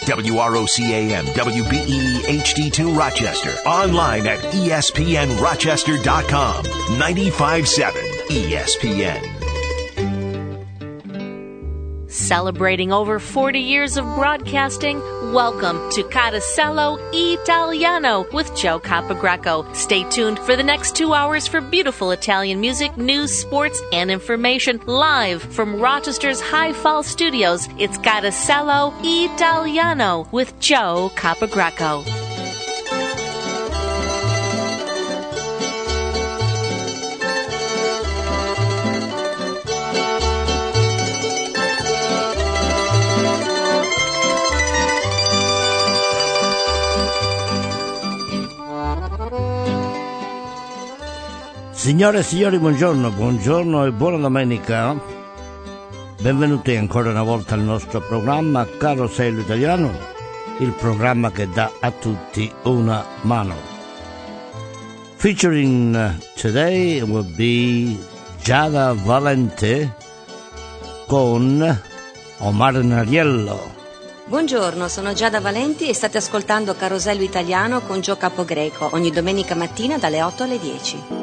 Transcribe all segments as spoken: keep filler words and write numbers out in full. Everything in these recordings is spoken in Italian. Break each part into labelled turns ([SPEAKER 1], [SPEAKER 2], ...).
[SPEAKER 1] W R O C A M W B E E H D two Rochester. Online at E S P N Rochester dot com. ninety-five point seven E S P N.
[SPEAKER 2] Celebrating over forty years of broadcasting, welcome to Carosello Italiano with Joe Capogreco. Stay tuned for the next two hours for beautiful Italian music, news, sports, and information live from Rochester's High Fall Studios. It's Carosello Italiano with Joe Capogreco.
[SPEAKER 3] Signore e signori, buongiorno, buongiorno e buona domenica. Benvenuti ancora una volta al nostro programma Carosello Italiano, il programma che dà a tutti una mano. Featuring today will be Giada Valente con Omar Nariello.
[SPEAKER 4] Buongiorno, sono Giada Valenti e state ascoltando Carosello Italiano con Joe Capogreco ogni domenica mattina dalle otto alle dieci.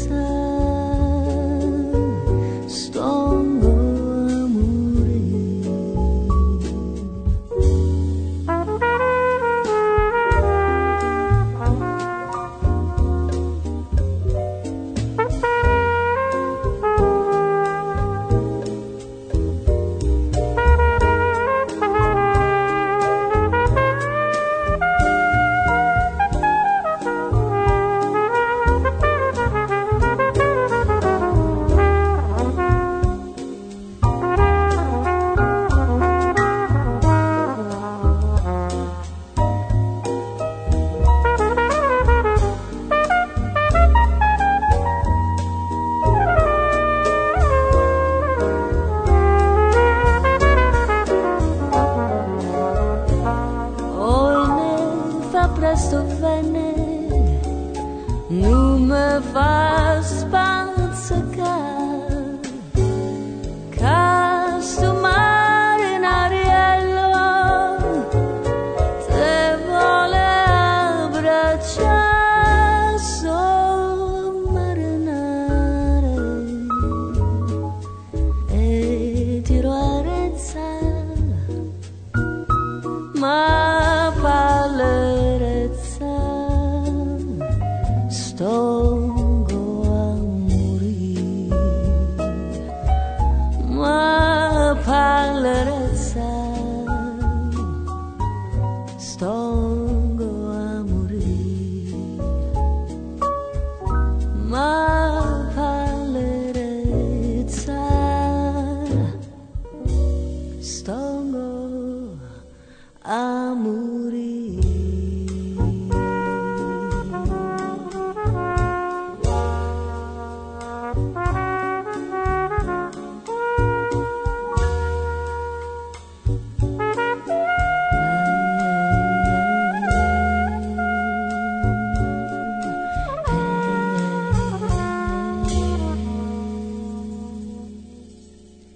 [SPEAKER 5] Stongo amore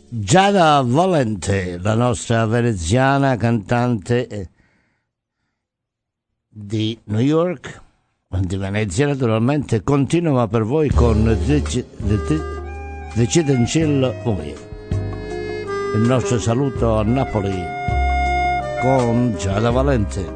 [SPEAKER 3] Giada Valente, la nostra veneziana cantante di New York, di Venezia naturalmente, continua per voi con The Cidencillo Movie. Il nostro saluto a Napoli con Giada Valente.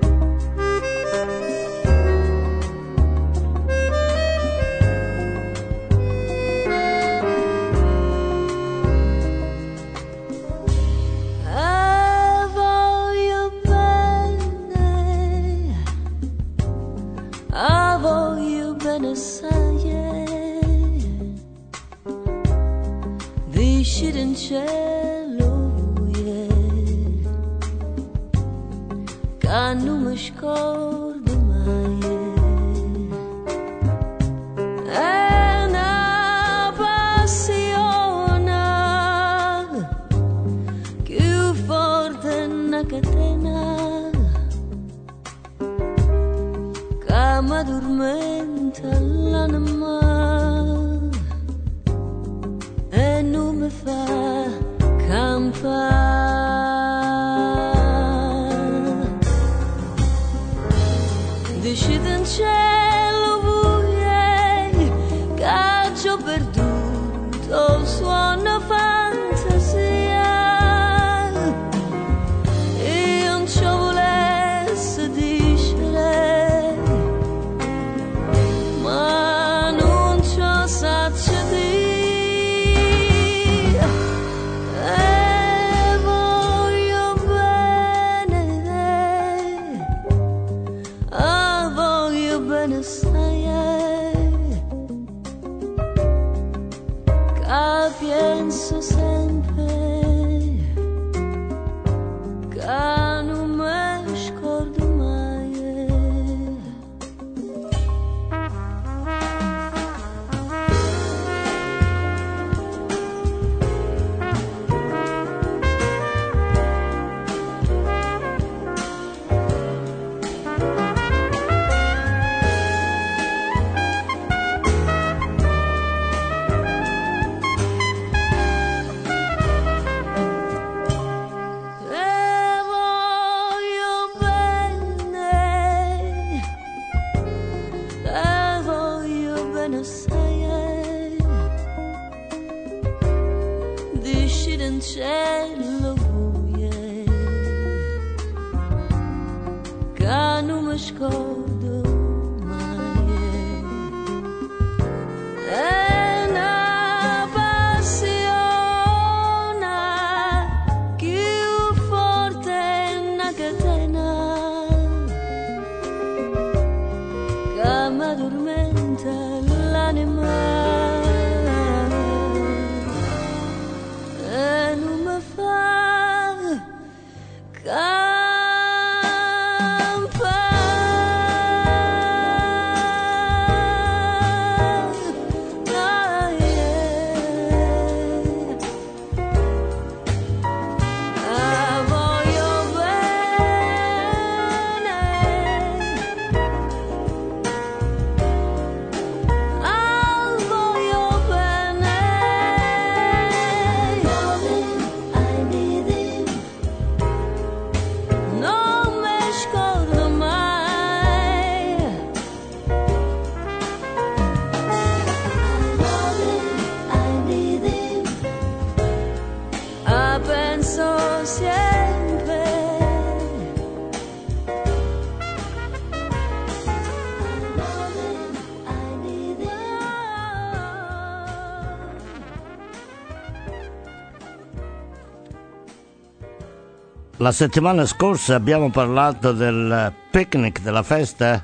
[SPEAKER 3] La settimana scorsa abbiamo parlato del picnic, della festa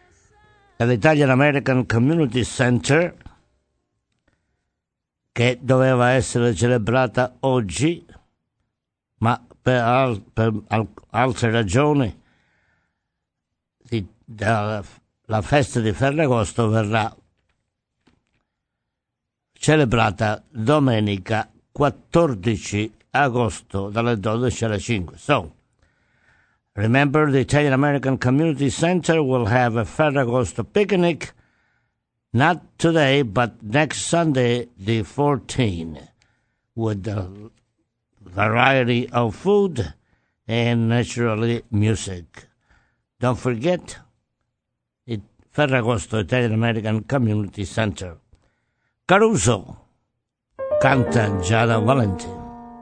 [SPEAKER 3] all'Italian American Community Center che doveva essere celebrata oggi, ma per, al, per al, altre ragioni di, da, la festa di Ferragosto verrà celebrata domenica quattordici agosto dalle dodici alle cinque. So, remember the Italian American Community Center will have a Ferragosto picnic, not today, but next Sunday, the fourteenth. with a variety of food and naturally music. Don't forget it Ferragosto Italian American Community Center. Caruso canta Giada Valenti.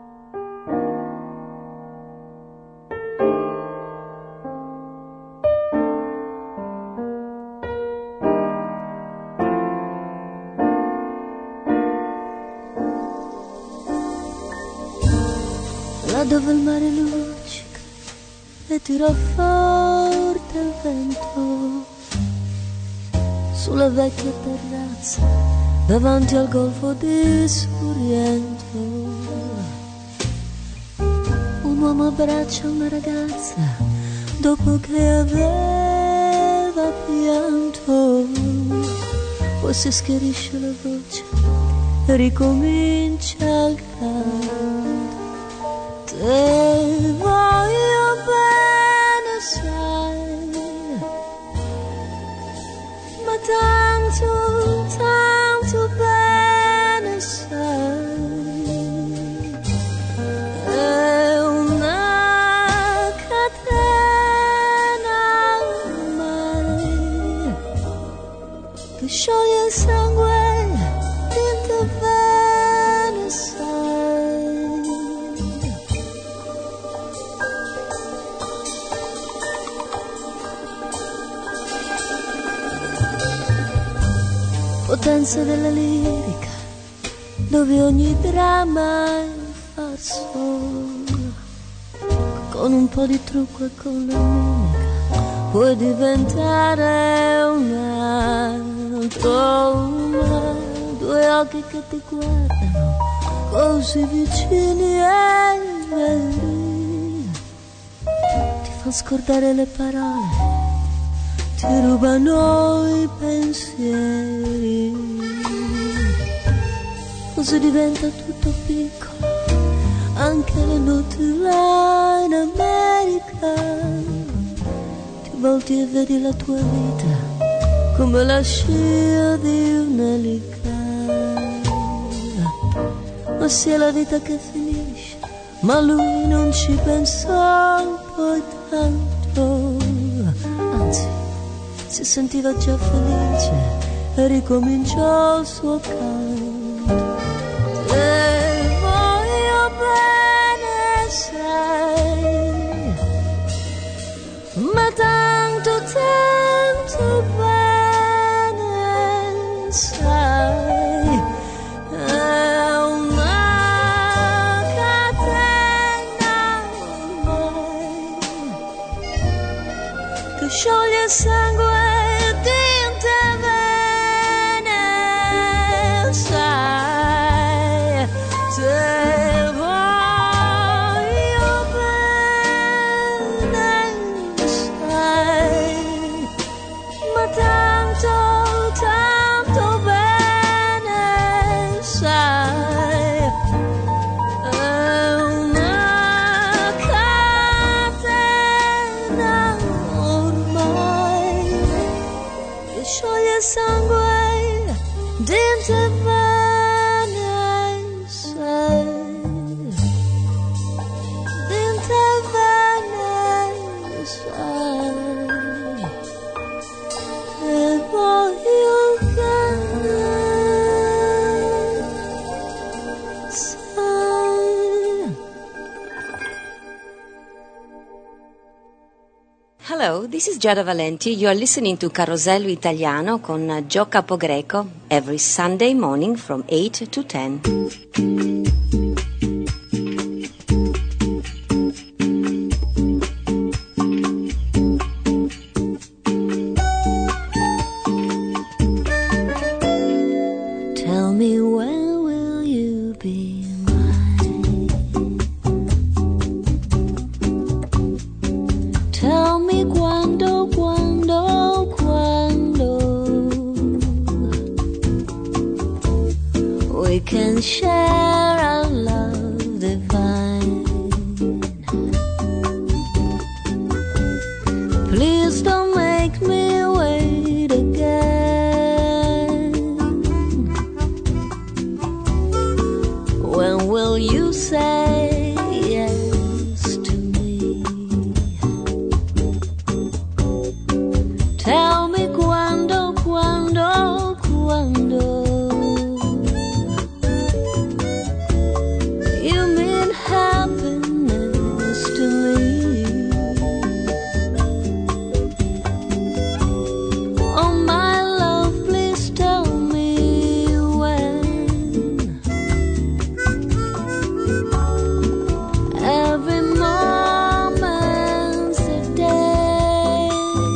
[SPEAKER 5] Là dove il mare luccica e tira forte il vento, sulla vecchia terrazza davanti al golfo di Sorrento, un uomo abbraccia una ragazza dopo che aveva pianto, poi si schiarisce la voce e ricomincia il canto. Te voglio bene, sai, ma tanto, tanto bene, sai, è una catena ormai che scioglie il sangue di te bene, sai. Potenza della lirica, dove ogni dramma è un farso, con un po' di trucco e con la mimica puoi diventare un altro, una, due occhi che ti guardano così vicini e veri, ti fa scordare le parole, ti rubano i pensieri, così diventa tutto piccolo, anche le note là in America, ti volti e vedi la tua vita come la scia di un'elica, ma sia la vita che finisce, ma lui non ci pensò poi tanto, anzi si sentiva già felice e ricominciò il suo canto. Te voglio bene, sai, ma tanto, tanto bene, sai, è una catena ormai che scioglie il sangue di te bene, sai, te voglio bene, sai, ma tanto, tanto bene, sai, è una catena ormai che scioglie il sangue dentro te bene, sai, dentro te bene, sai, e voglio bene, sai.
[SPEAKER 4] Hello, this is Giada Valenti. You are listening to Carosello Italiano con Joe Capogreco every Sunday morning from eight to ten.
[SPEAKER 5] Tell me when will you be mine? Tell me quando, quando, quando we can share our love divine. Please don't make me wait again. When will you say yes to me? Tell me quando, quando, quando you mean happiness to me. Oh my love, please tell me when. Every moment's a day,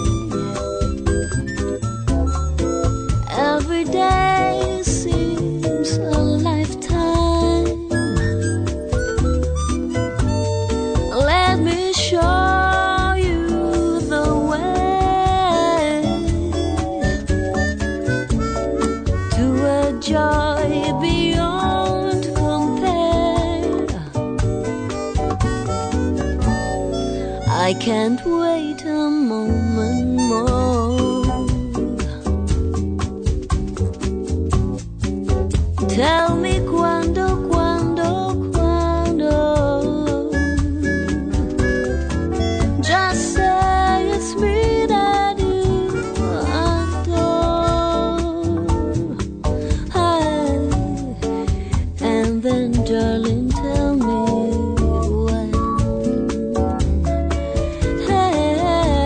[SPEAKER 5] every day seems a lifetime. Let me show you the way to a joy beyond compare. I can't wait a moment more. Tell me quando, quando, quando. Just say it's me that you adore. Hey, and then darling, tell me when. Hey,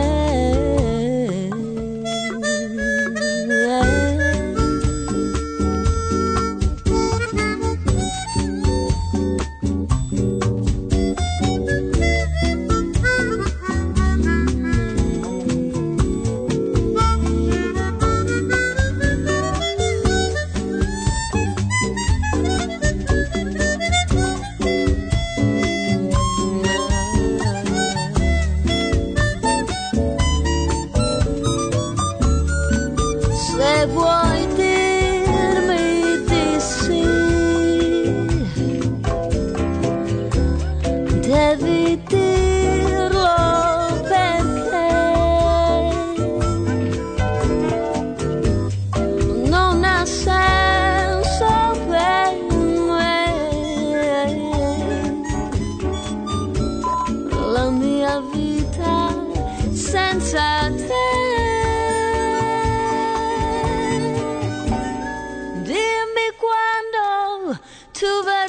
[SPEAKER 5] se vuoi dirmi di sì, devi dirlo perché non ha senso per me la mia vita senza te. Dimmi quando tu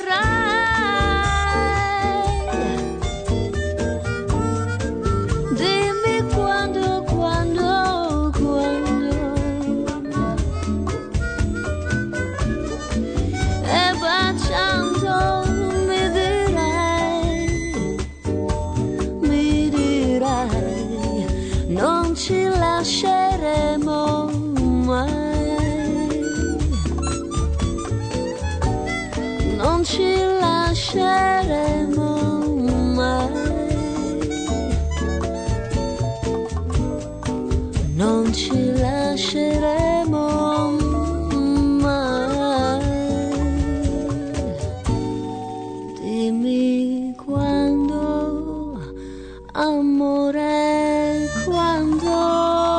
[SPEAKER 5] verrai, dimmi quando, quando, quando, e baciando mi dirai, mi dirai, non ci lasceremo mai. Non ci lasceremo mai, non ci lasceremo mai. Dimmi quando, amore, quando.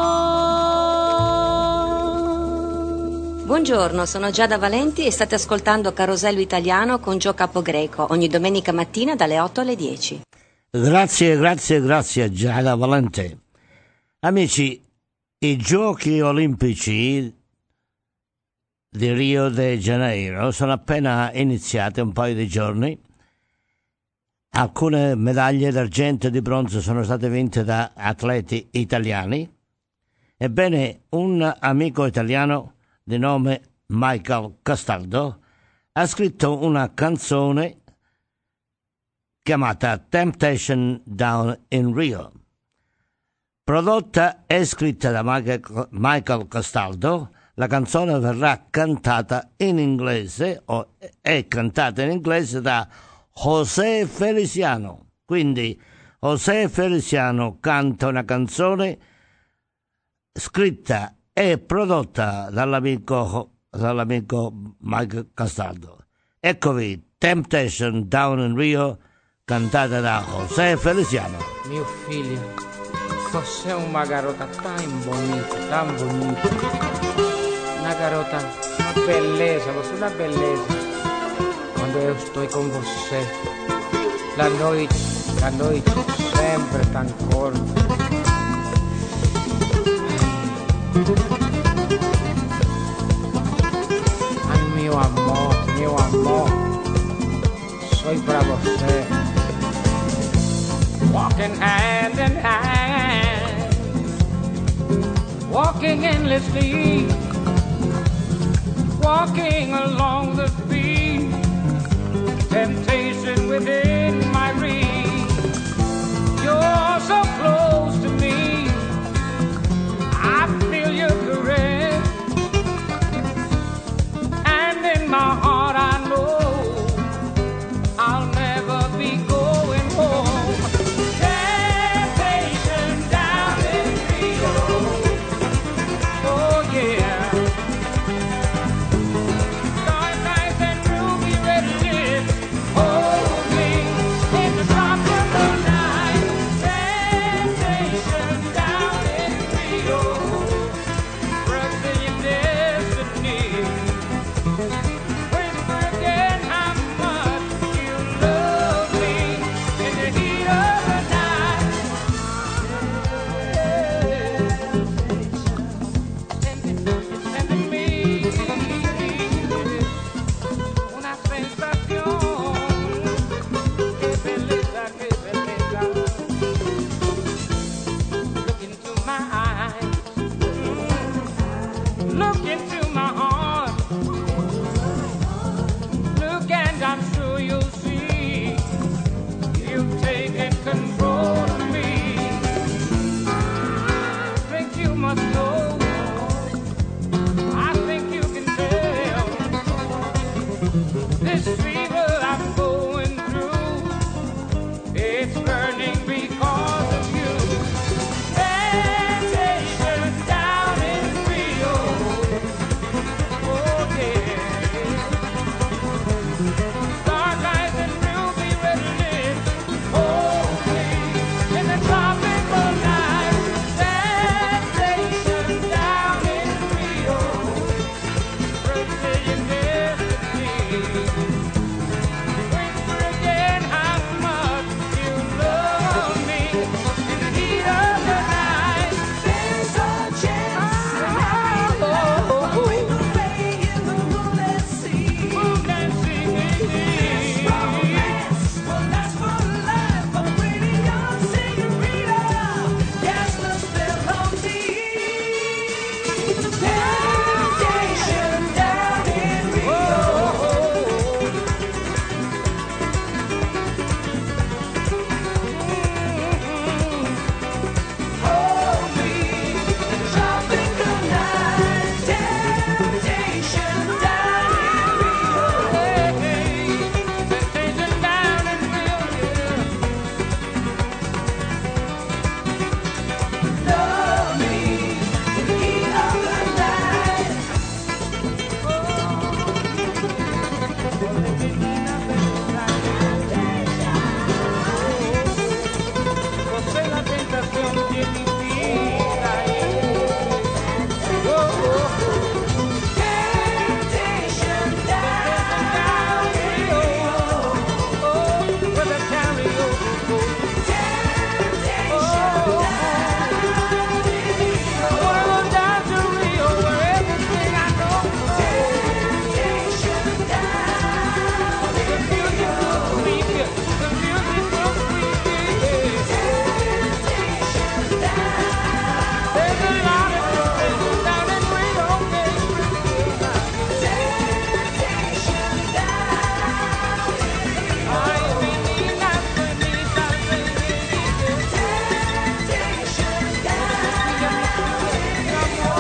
[SPEAKER 4] Buongiorno, sono Giada Valenti e state ascoltando Carosello Italiano con Gio Capogreco ogni domenica mattina dalle otto alle dieci.
[SPEAKER 3] Grazie, grazie, grazie Giada Valenti. Amici, i Giochi Olimpici di Rio de Janeiro sono appena iniziati, un paio di giorni. Alcune medaglie d'argento e di bronzo sono state vinte da atleti italiani. Ebbene, un amico italiano di nome Michael Castaldo ha scritto una canzone chiamata Temptation Down in Rio. Prodotta e scritta da Michael Castaldo, la canzone verrà cantata in inglese o è cantata in inglese da José Feliciano. Quindi José Feliciano canta una canzone scritta e prodotta dall'amico, dall'amico Michael Castaldo. Eccovi Temptation Down in Rio, cantata da José Feliciano.
[SPEAKER 6] Mio figlio, cos'è una garota tan bonita, tan bonita, una garota, una bellezza, una bellezza. Quando eu estou com você. La noite, la noite sempre tão corta. Ai, meu amor, meu amor, sou pra você. Walking hand in hand, walking endlessly, walking along the street, temptation within my reach. You're so close to me, I feel your caress, and in my heart I know I'll never be going home. Temptation down in Rio, oh yeah. Dark eyes and ruby red lips, hold me in the tropical night. Temptation down in Rio, Brazilian destiny. Whisper again how much you love me in the heat of the night. Sending me una sensación. Que belleza, que belleza. Look into my eyes, look into my heart. Look and I'm sure you'll see you've taken control of me. I think you must know, I think you can tell, this fever I'm going through, it's burning because of you. Temptation down in Rio, oh yeah. Dark eyes and ruby red lips, hold me in the tropical night. Temptation down in Rio, Brazilian destiny. Whisper again how much you love me in the heat of the night. There's a chance oh, away in the moonlit sea. Who can see me? This romance will last for life. A pretty young senorita, yes, the spell on me. Temptation down in Rio. Hold me in the tropical night. Temptation down in Rio. Temptation down in Rio. Love me in the heat of the night. Você la tentación de mi vida. Oh, oh, oh. Temptation down in Rio. Oh, with a karaoke. Temptation down in Rio. I wanna go down to Rio where everything I know. Temptation down in Rio. The music so sweet. Temptation down. There's a lot of temptation down in Rio. Temptation down in Rio. Ay, menina, bonita, temptation down in Rio.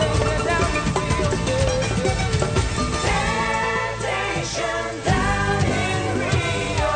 [SPEAKER 6] Temptation down in Rio.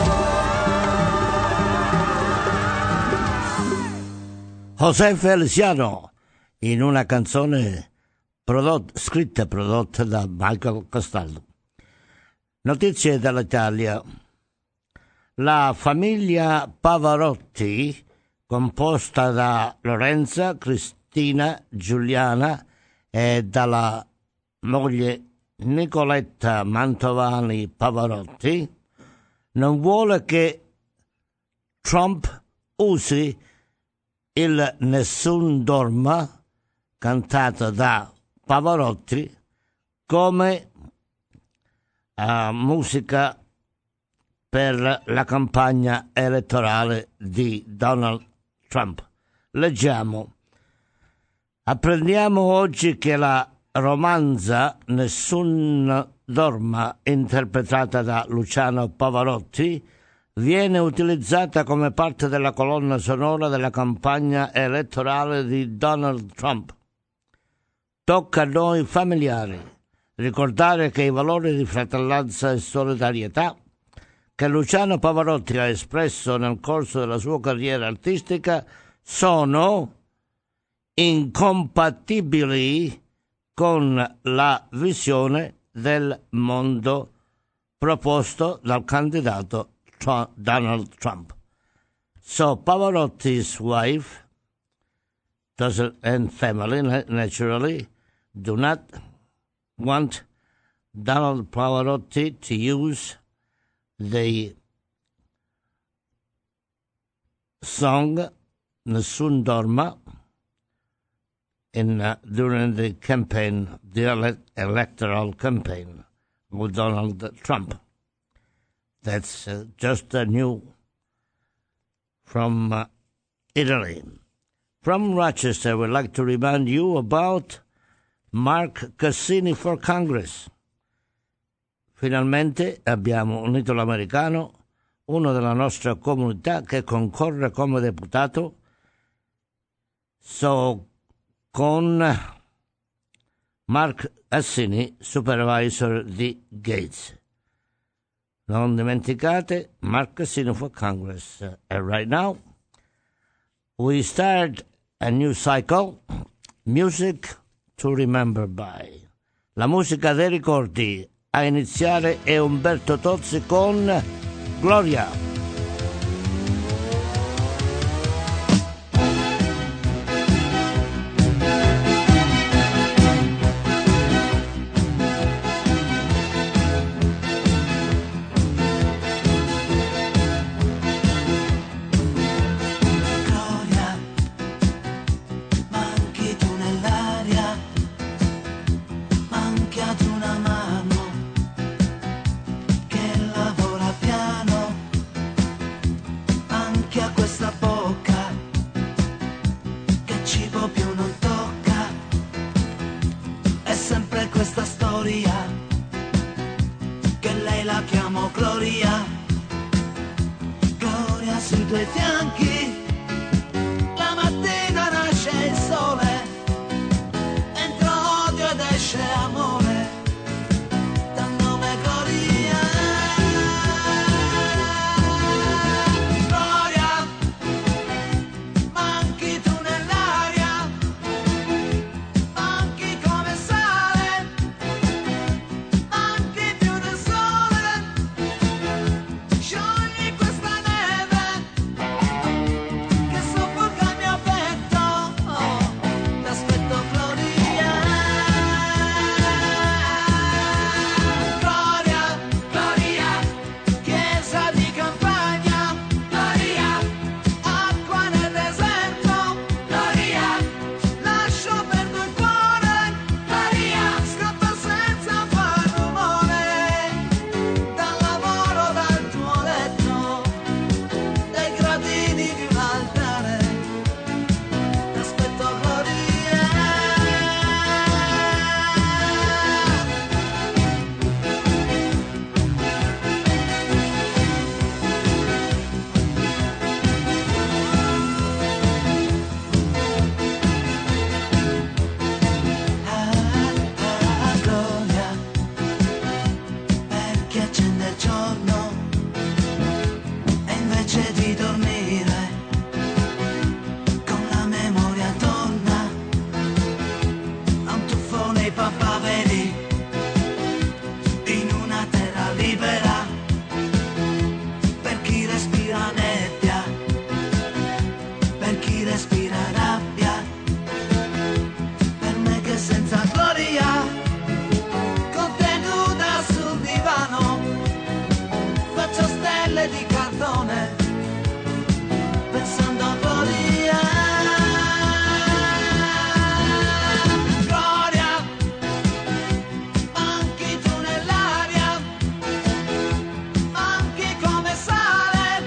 [SPEAKER 3] José Feliciano in una canzone prodotta, scritta e prodotta da Michael Castaldo. Notizie dall'Italia. La famiglia Pavarotti, composta da Lorenza, Cristina, Giuliana e dalla moglie Nicoletta Mantovani Pavarotti non vuole che Trump usi il Nessun Dorma, cantato da Pavarotti, come uh, musica per la campagna elettorale di Donald Trump. Leggiamo. Apprendiamo oggi che la romanza Nessun Dorma, interpretata da Luciano Pavarotti, viene utilizzata come parte della colonna sonora della campagna elettorale di Donald Trump. Tocca a noi familiari ricordare che i valori di fratellanza e solidarietà che Luciano Pavarotti ha espresso nel corso della sua carriera artistica sono incompatibili con la visione del mondo proposto dal candidato Trump, Donald Trump. So Pavarotti's wife doesn't, and family naturally do not want Donald Pavarotti to use the song Nessun Dorma in uh, during the campaign, the ele- electoral campaign with Donald Trump. That's uh, just uh, new from uh, Italy. From Rochester, we'd like to remind you about Mark Cassini for Congress. Finalmente abbiamo un italo-americano, uno della nostra comunità, che concorre come deputato so, con Mark Cassini, supervisor di Gates. Non dimenticate, Mark Cassini for Congress. And right now, we start a new cycle, Music to Remember By. La musica dei ricordi. A iniziare è Umberto Tozzi con Gloria.
[SPEAKER 7] Con te
[SPEAKER 6] stelle di cartone, pensando a Gloria. Gloria, manchi tu nell'aria, manchi come sale,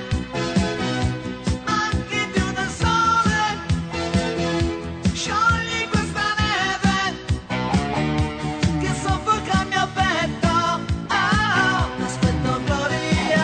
[SPEAKER 6] manchi più del sole, sciogli questa neve che soffoca il mio petto. Ah, aspetto Gloria.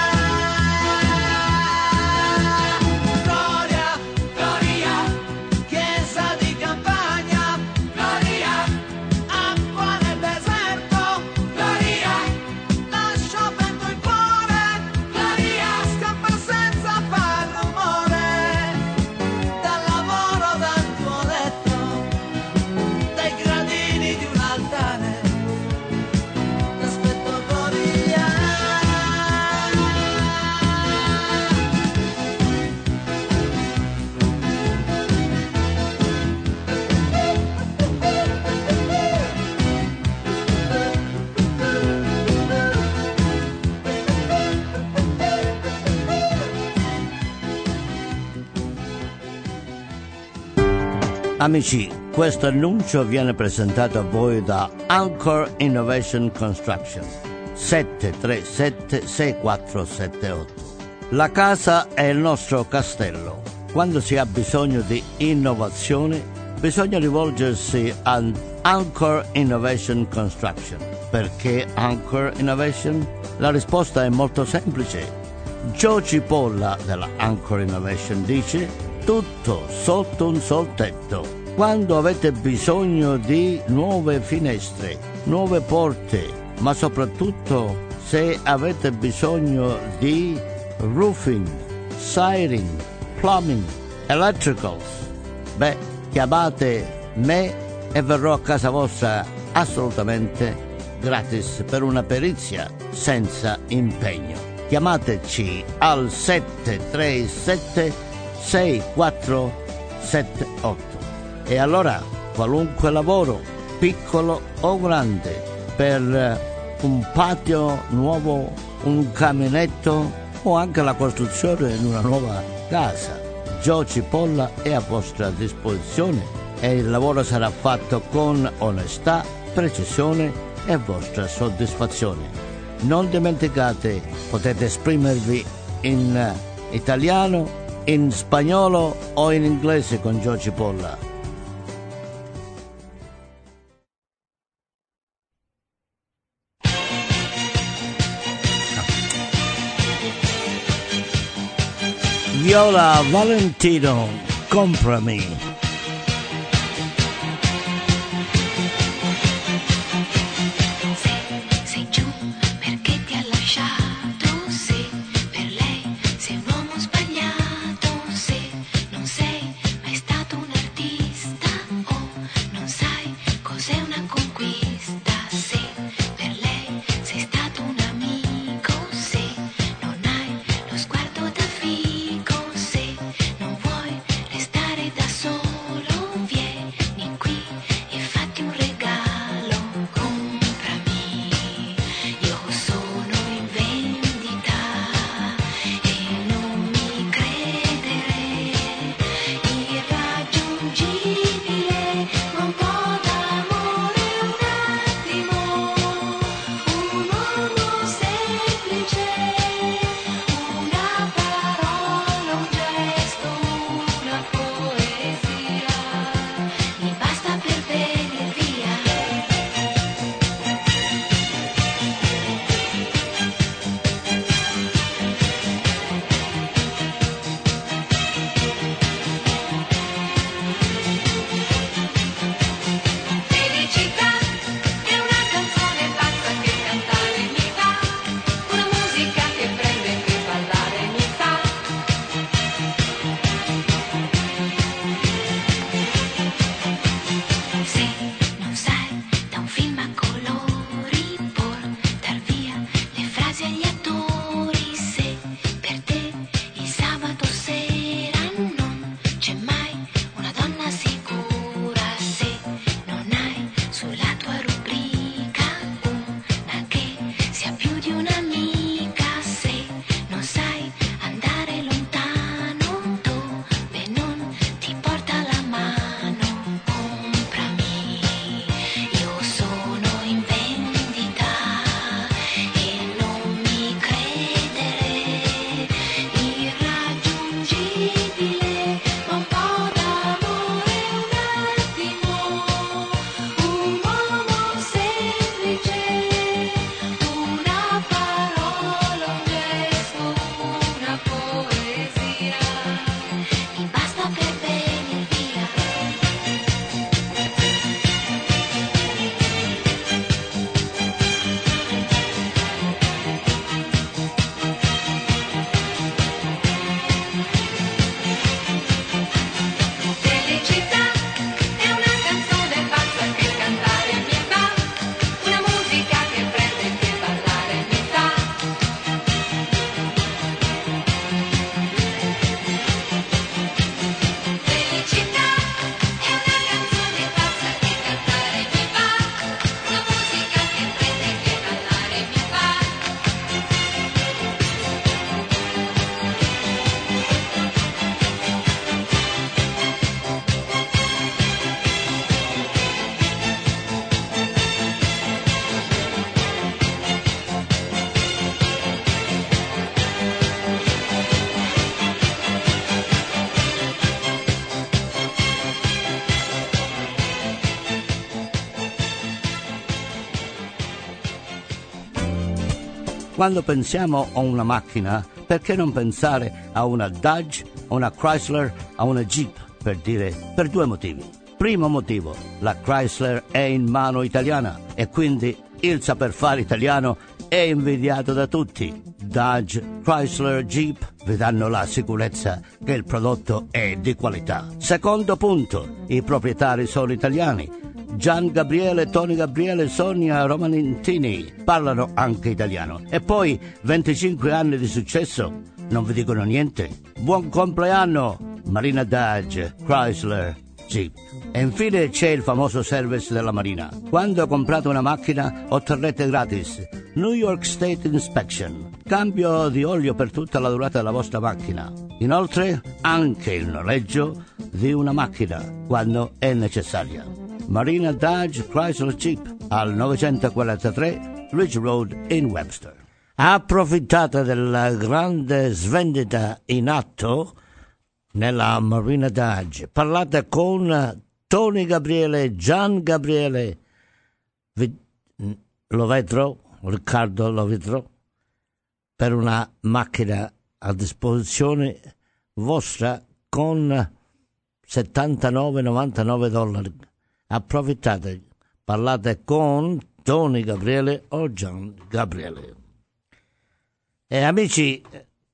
[SPEAKER 6] Gloria, Gloria, chiesa di campagna, Gloria, acqua nel deserto, Gloria, lascio aperto il cuore, Gloria, scappa senza far rumore, dal lavoro, dal tuo letto, dai gradini di un altare, aspetto Gloria.
[SPEAKER 3] Amici, questo annuncio viene presentato a voi da Anchor Innovation Construction sette tre sette sei quattro sette otto. La casa è il nostro castello. Quando si ha bisogno di innovazione, bisogna rivolgersi a Anchor Innovation Construction. Perché Anchor Innovation? La risposta è molto semplice. Joe Cipolla della Anchor Innovation dice: tutto sotto un sol tetto. Quando avete bisogno di nuove finestre, nuove porte, ma soprattutto se avete bisogno di roofing, siding, plumbing, electricals, beh, chiamate me e verrò a casa vostra assolutamente gratis per una perizia senza impegno. Chiamateci al sette tre sette sei quattro sette otto. E allora qualunque lavoro, piccolo o grande, per un patio nuovo, un caminetto o anche la costruzione di una nuova casa, Joe Cipolla è a vostra disposizione e il lavoro sarà fatto con onestà, precisione e vostra soddisfazione. Non dimenticate, potete esprimervi in italiano, in spagnolo o in inglese con Joe Cipolla. Viola Valentino, comprami.
[SPEAKER 7] Sei giù perché ti ha lasciato, se per lei sei un uomo sbagliato, se non sei mai stato un artista o non sai cos'è una conquista, se per lei sei stato un amico, se non hai lo sguardo da figo, se non vuoi restare da solo.
[SPEAKER 3] quando pensiamo a una macchina, perché non pensare a una Dodge, a una Chrysler, a una Jeep, per dire, per due motivi. Primo motivo, la Chrysler è in mano italiana e quindi il saper fare italiano è invidiato da tutti. Dodge, Chrysler, Jeep vi danno la sicurezza che il prodotto è di qualità. Secondo punto, i proprietari sono italiani. Gian Gabriele, Tony Gabriele, Sonia Romanentini parlano anche italiano. E poi venticinque anni di successo, non vi dicono niente. Buon compleanno, Marina Dodge, Chrysler, Jeep. E infine c'è il famoso service della Marina. Quando comprate una macchina otterrete gratis New York State Inspection, cambio di olio per tutta la durata della vostra macchina. Inoltre anche il noleggio di una macchina quando è necessaria. Marina Dodge Chrysler Jeep al novecentoquarantatré Ridge Road in Webster. Approfittate della grande svendita in atto nella Marina Dodge. Parlate con Tony Gabriele, Gian Gabriele Vi- Lovetro, Riccardo Lovetro, per una macchina a disposizione vostra con settantanove novantanove dollari. Approfittate, parlate con Tony Gabriele o Gian Gabriele. E amici,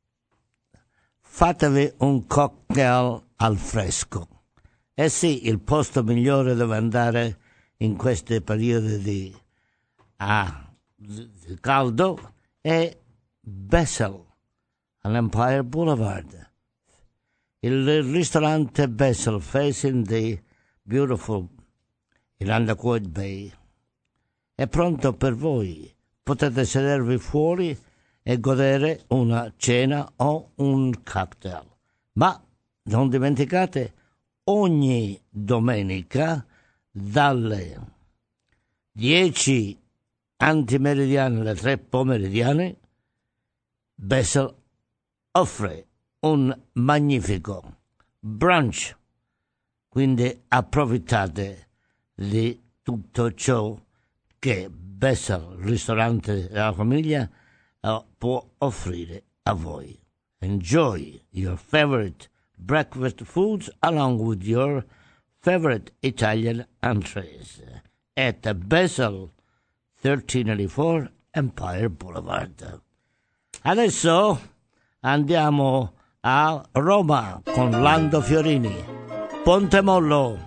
[SPEAKER 3] fatevi un cocktail al fresco. Eh sì, il posto migliore dove andare in questi periodi di, ah, di caldo è Bessel, all'Empire Boulevard. Il ristorante Bessel, facing the beautiful Irondequoit Bay, è pronto per voi. Potete sedervi fuori e godere una cena o un cocktail. Ma non dimenticate, ogni domenica dalle dieci antimeridiane alle tre pomeridiane Bessel offre un magnifico brunch, quindi approfittate di tutto ciò che Bessel, ristorante della famiglia, uh, può offrire a voi. Enjoy your favorite breakfast foods along with your favorite Italian entrees at Bessel, thirteen eighty-four Empire Boulevard. Adesso andiamo a Roma con Lando Fiorini. Ponte Mollo.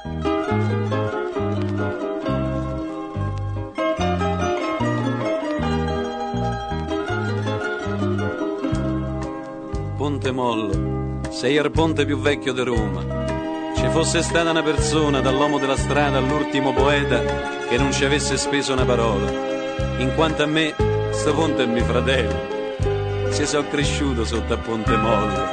[SPEAKER 8] Ponte Mollo, sei il ponte più vecchio di Roma. Ci fosse stata una persona, dall'uomo della strada all'ultimo poeta, che non ci avesse speso una parola. In quanto a me, sto ponte è mio fratello. Si sono cresciuto sotto a Ponte Mollo.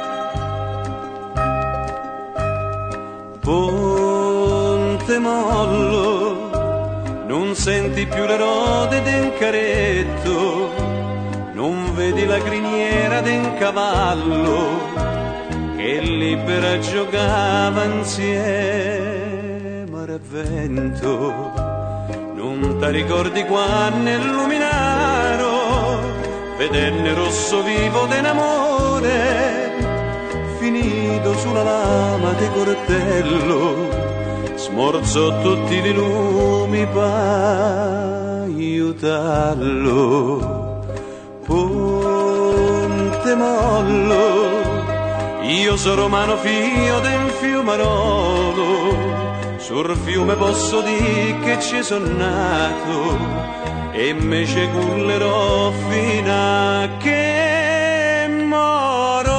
[SPEAKER 8] Ponte Mollo, non senti più le rode d'un caretto, non vedi la criniera d'un cavallo che libera giocava insieme al vento. Non ti ricordi quando illuminaro vedenne rosso vivo d'amore finito sulla lama di coltello, smorzò tutti i lumi per aiutarlo. Ponte Mollo, io sono romano figlio del Fiumarolo, sul fiume posso dire che ci sono nato e me ci cullerò fino a che moro.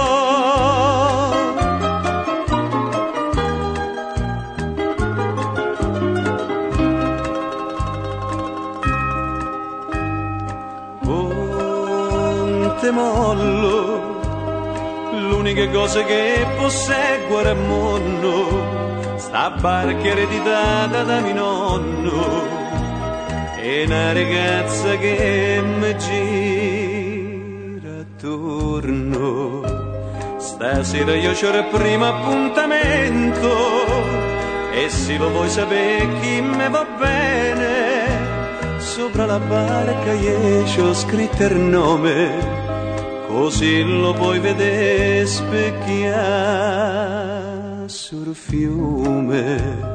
[SPEAKER 8] Ponte Mollo, l'unica cosa che possegguere al mondo, sta barca ereditata da mio nonno, e una ragazza che mi gira attorno. Stasera io c'ho il primo appuntamento e se lo vuoi sapere chi me va bene, sopra la barca e ci ho scritto il nome, così lo puoi vedere specchiare sul fiume.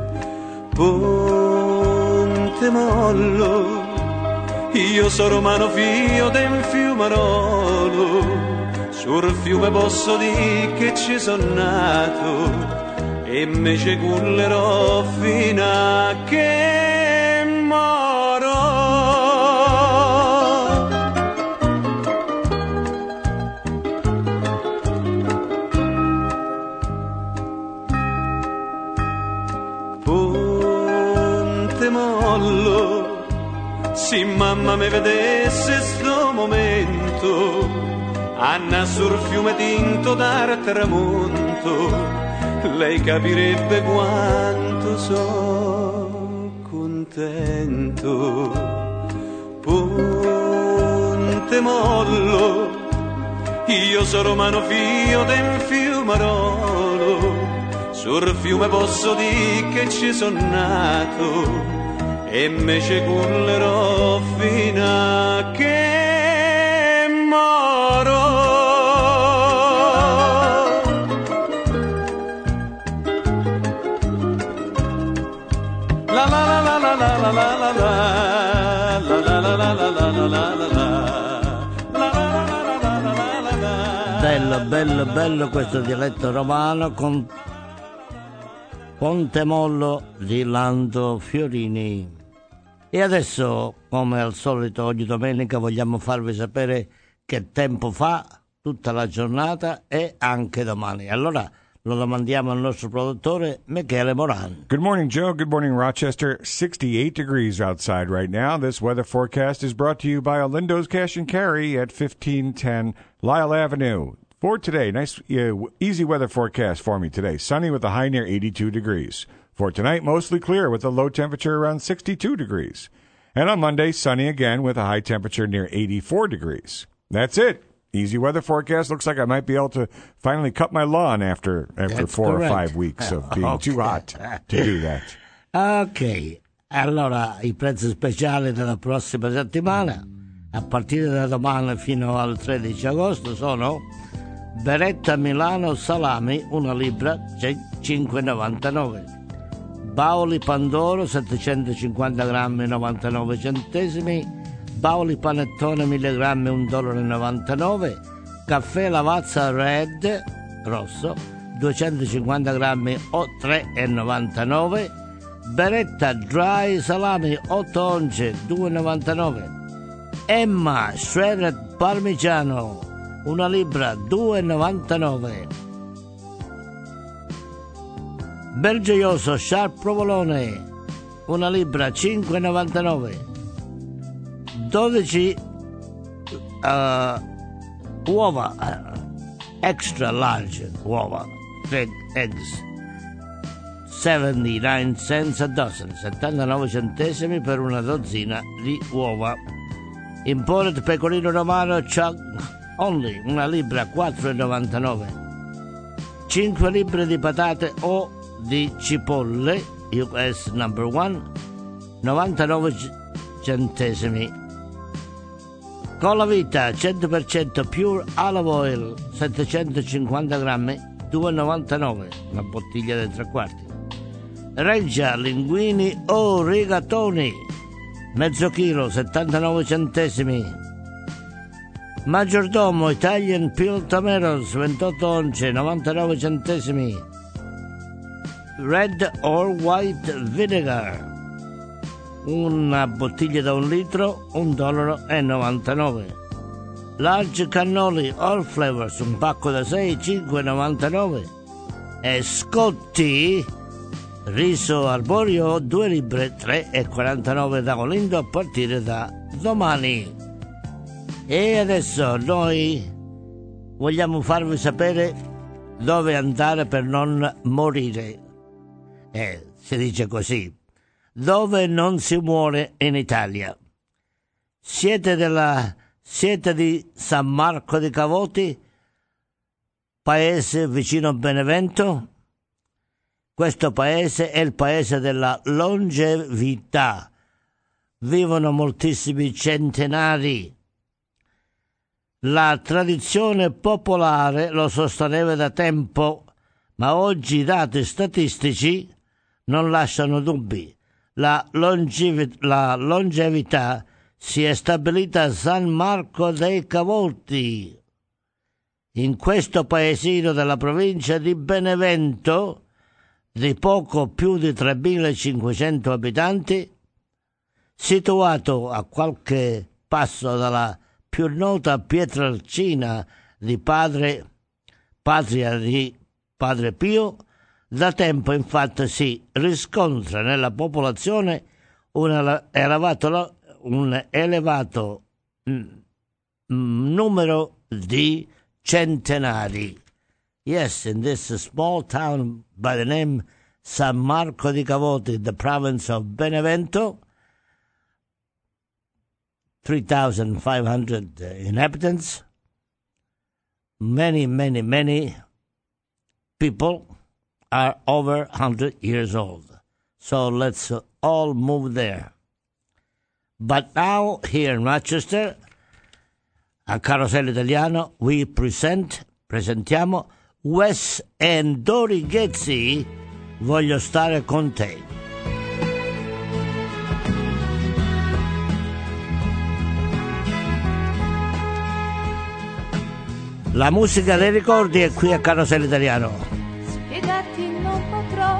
[SPEAKER 8] Ponte Mollo, io sono romano figlio del Fiumarolo, sul fiume posso dire che ci sono nato e me ci cullerò fino a che moro. Ponte Mollo, se mamma mi vedesse sto momento, Anna sul fiume tinto dal tramonto, lei capirebbe quanto so contento. Ponte Mollo, io sono romano figlio del Fiumarolo, sul fiume posso dire che ci sono nato e me ci cullerò fino a che moro. La la la la la la la la la la la la la la la la.
[SPEAKER 3] Bello, bello, bello questo dialetto romano con Ponte Mollo di Lando Fiorini. E adesso, come al solito ogni domenica, vogliamo farvi sapere che tempo fa tutta la giornata e anche domani. Allora lo domandiamo al nostro produttore Michele Moran.
[SPEAKER 9] Good morning, Joe. Good morning, Rochester. sixty-eight degrees outside right now. This weather forecast is brought to you by Olindo's Cash and Carry at fifteen ten Lyle Avenue. For today, nice, uh, easy weather forecast for me today. Sunny with a high near eighty-two degrees. For tonight, mostly clear with a low temperature around sixty-two degrees. And on Monday, sunny again with a high temperature near eighty-four degrees. That's it. Easy weather forecast. Looks like I might be able to finally cut my lawn after after
[SPEAKER 3] That's
[SPEAKER 9] four
[SPEAKER 3] correct.
[SPEAKER 9] or five weeks of being
[SPEAKER 3] Okay.
[SPEAKER 9] too hot to do that.
[SPEAKER 3] Ok, allora i prezzi speciali della prossima settimana, a partire da domani fino al tredici agosto, sono beretta Milano salami, una libra, cinque e novantanove. Bauli Pandoro, settecentocinquanta grammi, novantanove centesimi. Bauli Panettone, mille grammi, un dollaro e novantanove. Caffè Lavazza Red, rosso, duecentocinquanta grammi, o tre e novantanove. Beretta Dry Salami, otto once, due e novantanove. Emma Shredded Parmigiano, una libra, due e novantanove. Belgioioso Sharp Provolone, una libra, cinque e novantanove. dodici uh, uova uh, extra large uova, tre eggs, settantanove cents a dozen, settantanove centesimi per una dozzina di uova. Imported pecorino romano Chuck Only, una libra, quattro e novantanove. cinque libbre di patate o di cipolle U S number one, novantanove centesimi. Cola Vita cento per cento Pure Olive Oil, settecentocinquanta grammi, due e novantanove, una bottiglia di tre quarti. Reggia Linguini o Rigatoni, mezzo chilo, settantanove centesimi. Maggiordomo Italian Peeled Tomatoes, ventotto once, novantanove centesimi. Red or White Vinegar, una bottiglia da un litro, un dollaro e novantanove. Large Cannoli All Flavors, un pacco da sei, cinque e novantanove. E Scotti riso arborio, due libbre, tre e quarantanove da Olindo a partire da domani. E adesso noi vogliamo farvi sapere dove andare per non morire. Eh, si dice così. Dove non si muore in Italia. Siete della siete di San Marco di Cavoti, paese vicino a Benevento? Questo paese è il paese della longevità. vivono moltissimi centenari. La tradizione popolare lo sosteneva da tempo, ma oggi i dati statistici non lasciano dubbi. La, longevi- la longevità si è stabilita a San Marco dei Cavoti, in questo paesino della provincia di Benevento, di poco più di tremilacinquecento abitanti, situato a qualche passo dalla più nota Pietrelcina di Padre, patria di Padre Pio. Da tempo infatti si riscontra nella popolazione un ele- elevato, un elevato mm, numero di centenari. Yes, in this small town by the name San Marco di Cavoti, the province of Benevento, three thousand five hundred inhabitants, many, many, many people are over one hundred years old. So let's uh, all move there. But now, here in Rochester, a Carosello Italiano, we present, presentiamo Wes and Dori Ghezzi, Voglio stare con te. La musica dei ricordi è qui a Carosello Italiano.
[SPEAKER 5] Spiegarti non potrò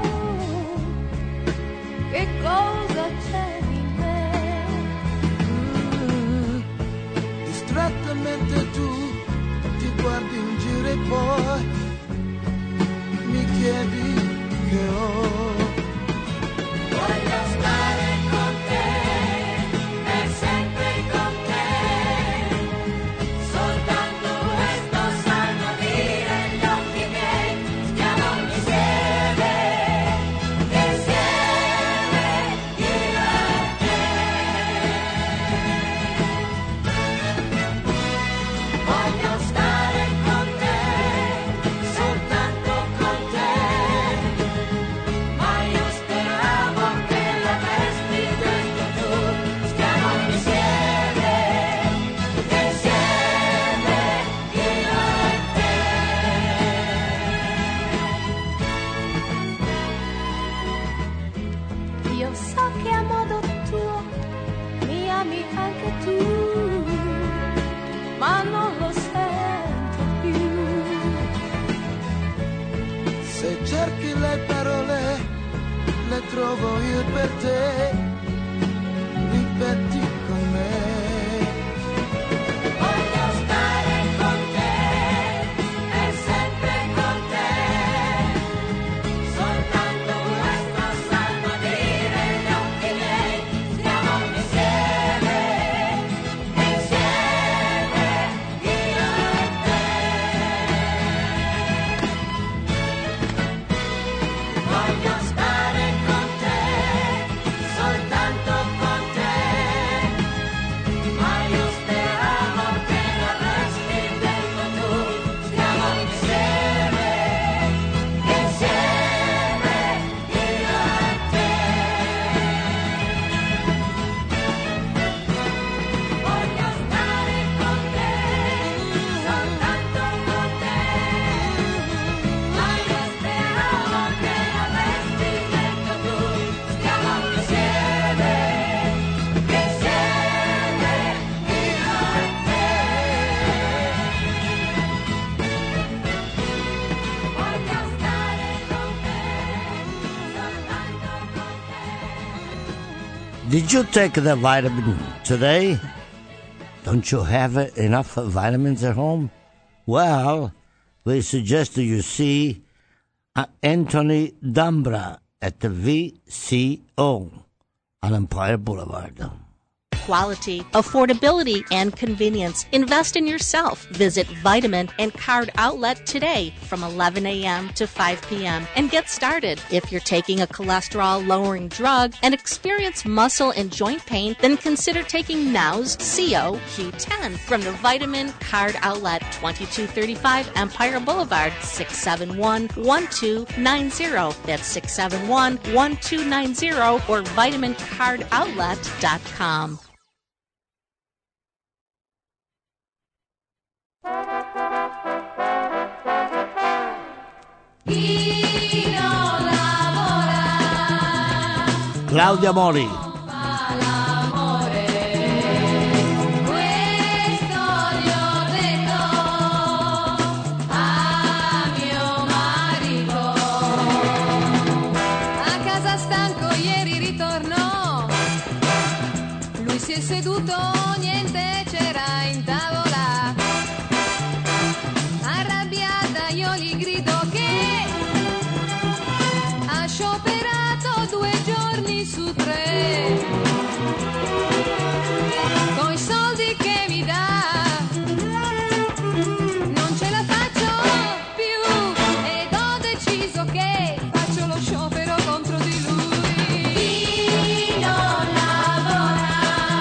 [SPEAKER 5] che cosa c'è in me.
[SPEAKER 6] Mm, distrattamente tu ti guardi in giro e poi mi chiedi che ho.
[SPEAKER 7] Voglio stare con te, per sempre con te, soltanto questo sanno dire gli occhi miei, stiamo insieme, insieme io e te. Voglio stare con te, soltanto con te, ma io speravo che l'avresti detto tu, stiamo insieme, insieme io e te.
[SPEAKER 5] Io so che a modo tuo mi ami anche tu, ma non lo sento più.
[SPEAKER 6] Se cerchi le parole, le trovo io per te, ripeti con me.
[SPEAKER 7] Voglio stare con te, per sempre con te, soltanto questo sanno dire gli occhi miei, stiamo insieme, insieme io e te. Voglio stare con te, soltanto con te, ma io speravo che l'avresti detto tu, stiamo insieme, insieme io e te. Voglio stare con te, soltanto con te, ma io speravo che l'avresti detto tu, stiamo insieme, insieme io e te. Voglio stare con te, soltanto con te.
[SPEAKER 3] Did you take the vitamin today? Don't you have enough vitamins at home? Well, we suggest you see uh, Anthony Dambra at the V C O on Empire Boulevard.
[SPEAKER 2] Quality, affordability, and convenience. Invest in yourself. Visit Vitamin and Card Outlet today from eleven a.m. to five p.m. and get started. If you're taking a cholesterol-lowering drug and experience muscle and joint pain, then consider taking Now's C O Q ten from the Vitamin Card Outlet, twenty-two thirty-five Empire Boulevard, six seven one, one two nine zero. That's six seven one, one two nine zero or vitamin card outlet dot com.
[SPEAKER 7] Chi non lavora
[SPEAKER 3] Claudia Mori.
[SPEAKER 7] fa l'amore. Questo gli ho detto a mio marito. A casa stanco ieri ritornò. Lui si è seduto, niente c'era in tavola. Arrabbiata io gli grido che ha scioperato due giorni su tre. Coi soldi che mi dà non ce la faccio più ed ho deciso che faccio lo sciopero contro di lui. Chi non lavora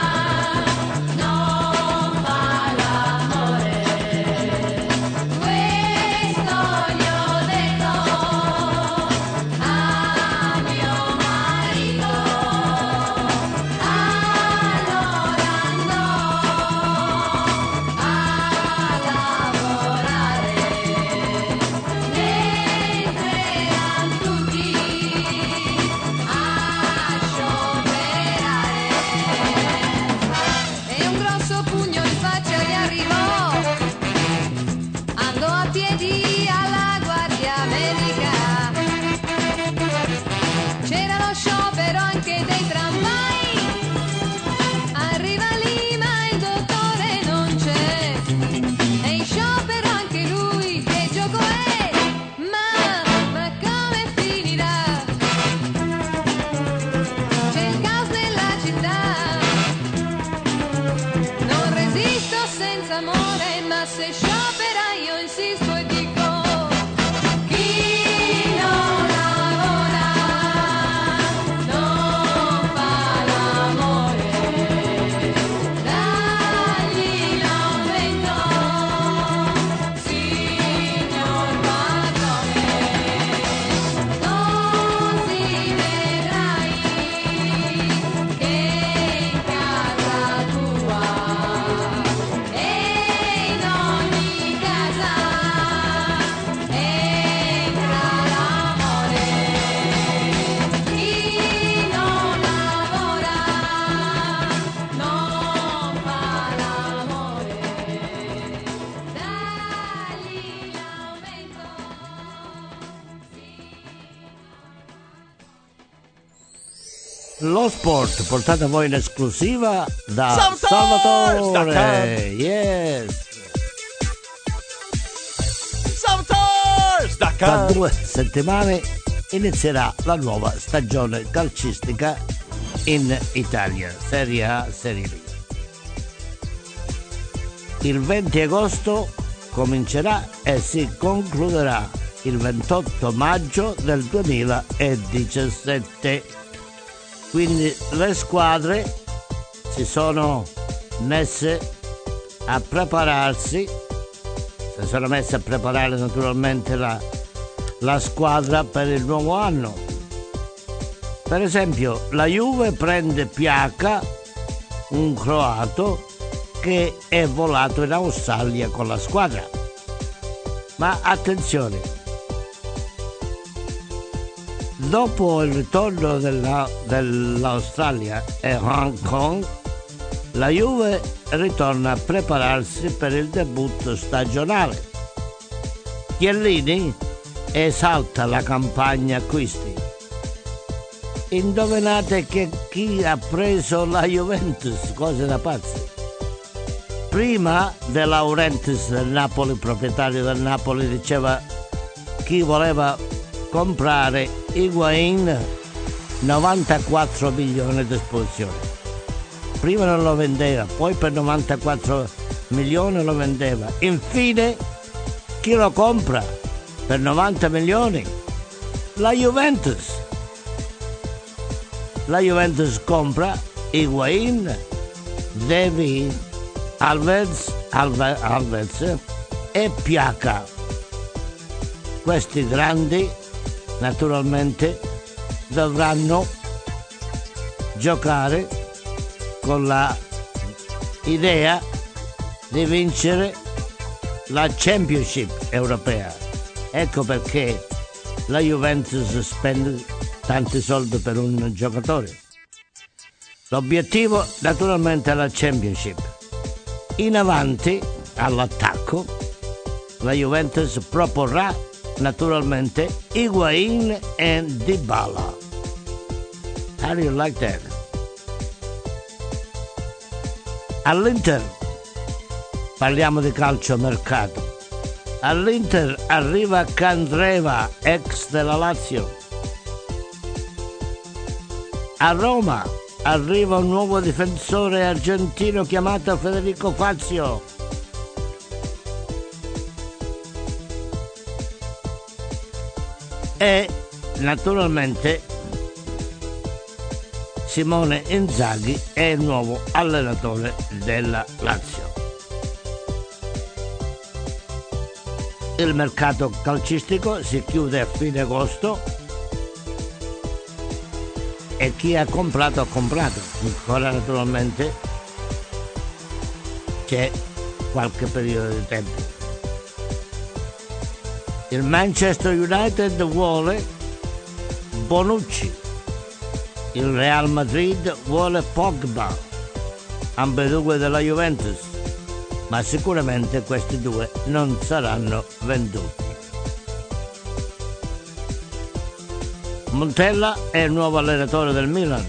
[SPEAKER 7] non fa l'amore. Questo gli ho detto a mio marito. Allora andò a lavorare mentre erano tutti a scioperare. E un grosso pugno in faccia gli arrivò. Andò a piedi alla guardia medica. C'era lo sciopero anche dei tramvai. Arriva lì ma il dottore non c'è. E in sciopero anche lui, che gioco è? Ma, ma come finirà? C'è il caos nella città. Non resisto senza amore, ma se sciopera io insisto e dico chi non lavora non fa l'amore. Dagli l'aumento, signor padrone, così vedrai che in casa tua e in ogni casa entra l'amore. Chi non lavora non fa l'amore. Dagli l'aumento.
[SPEAKER 3] Lo sport portato a voi in esclusiva da
[SPEAKER 10] Salvatore!
[SPEAKER 3] Salvatore. Yes.
[SPEAKER 10] Salvatore!
[SPEAKER 3] Tra due settimane inizierà la nuova stagione calcistica in Italia, Serie A, Serie B. Il venti agosto comincerà e si concluderà il ventotto maggio del duemiladiciassette. Quindi le squadre si sono messe a prepararsi, si sono messe a preparare naturalmente la, la squadra per il nuovo anno. Per esempio la Juve prende Piaca, un croato che è volato in Australia con la squadra. Ma attenzione, dopo il ritorno della, dell'Australia e Hong Kong, la Juve ritorna a prepararsi per il debutto stagionale. Chiellini esalta la campagna acquisti. Indovinate che chi ha preso la Juventus, cose da pazzi. Prima De Laurentiis del Napoli, proprietario del Napoli, diceva chi voleva comprare Higuain, novantaquattro milioni di esposizione. prima non lo vendeva, poi per novantaquattro milioni lo vendeva, infine chi lo compra per novanta milioni? La Juventus. La Juventus compra Higuain, David, Alves, Alve, Alves e Piaca. Questi grandi naturalmente dovranno giocare con la idea di vincere la Championship europea. Ecco perché la Juventus spende tanti soldi per un giocatore. L'obiettivo naturalmente è la Championship. In avanti all'attacco la Juventus proporrà naturalmente Higuain e Dybala. How do you like that? All'Inter parliamo di calciomercato. All'Inter arriva Candreva, ex della Lazio. A Roma arriva un nuovo difensore argentino chiamato Federico Fazio. E naturalmente Simone Inzaghi è il nuovo allenatore della Lazio. Il mercato calcistico si chiude a fine agosto e chi ha comprato ha comprato. Ancora naturalmente c'è qualche periodo di tempo. Il Manchester United vuole Bonucci, il Real Madrid vuole Pogba, ambedue della Juventus, ma sicuramente questi due non saranno venduti. Montella è il nuovo allenatore del Milan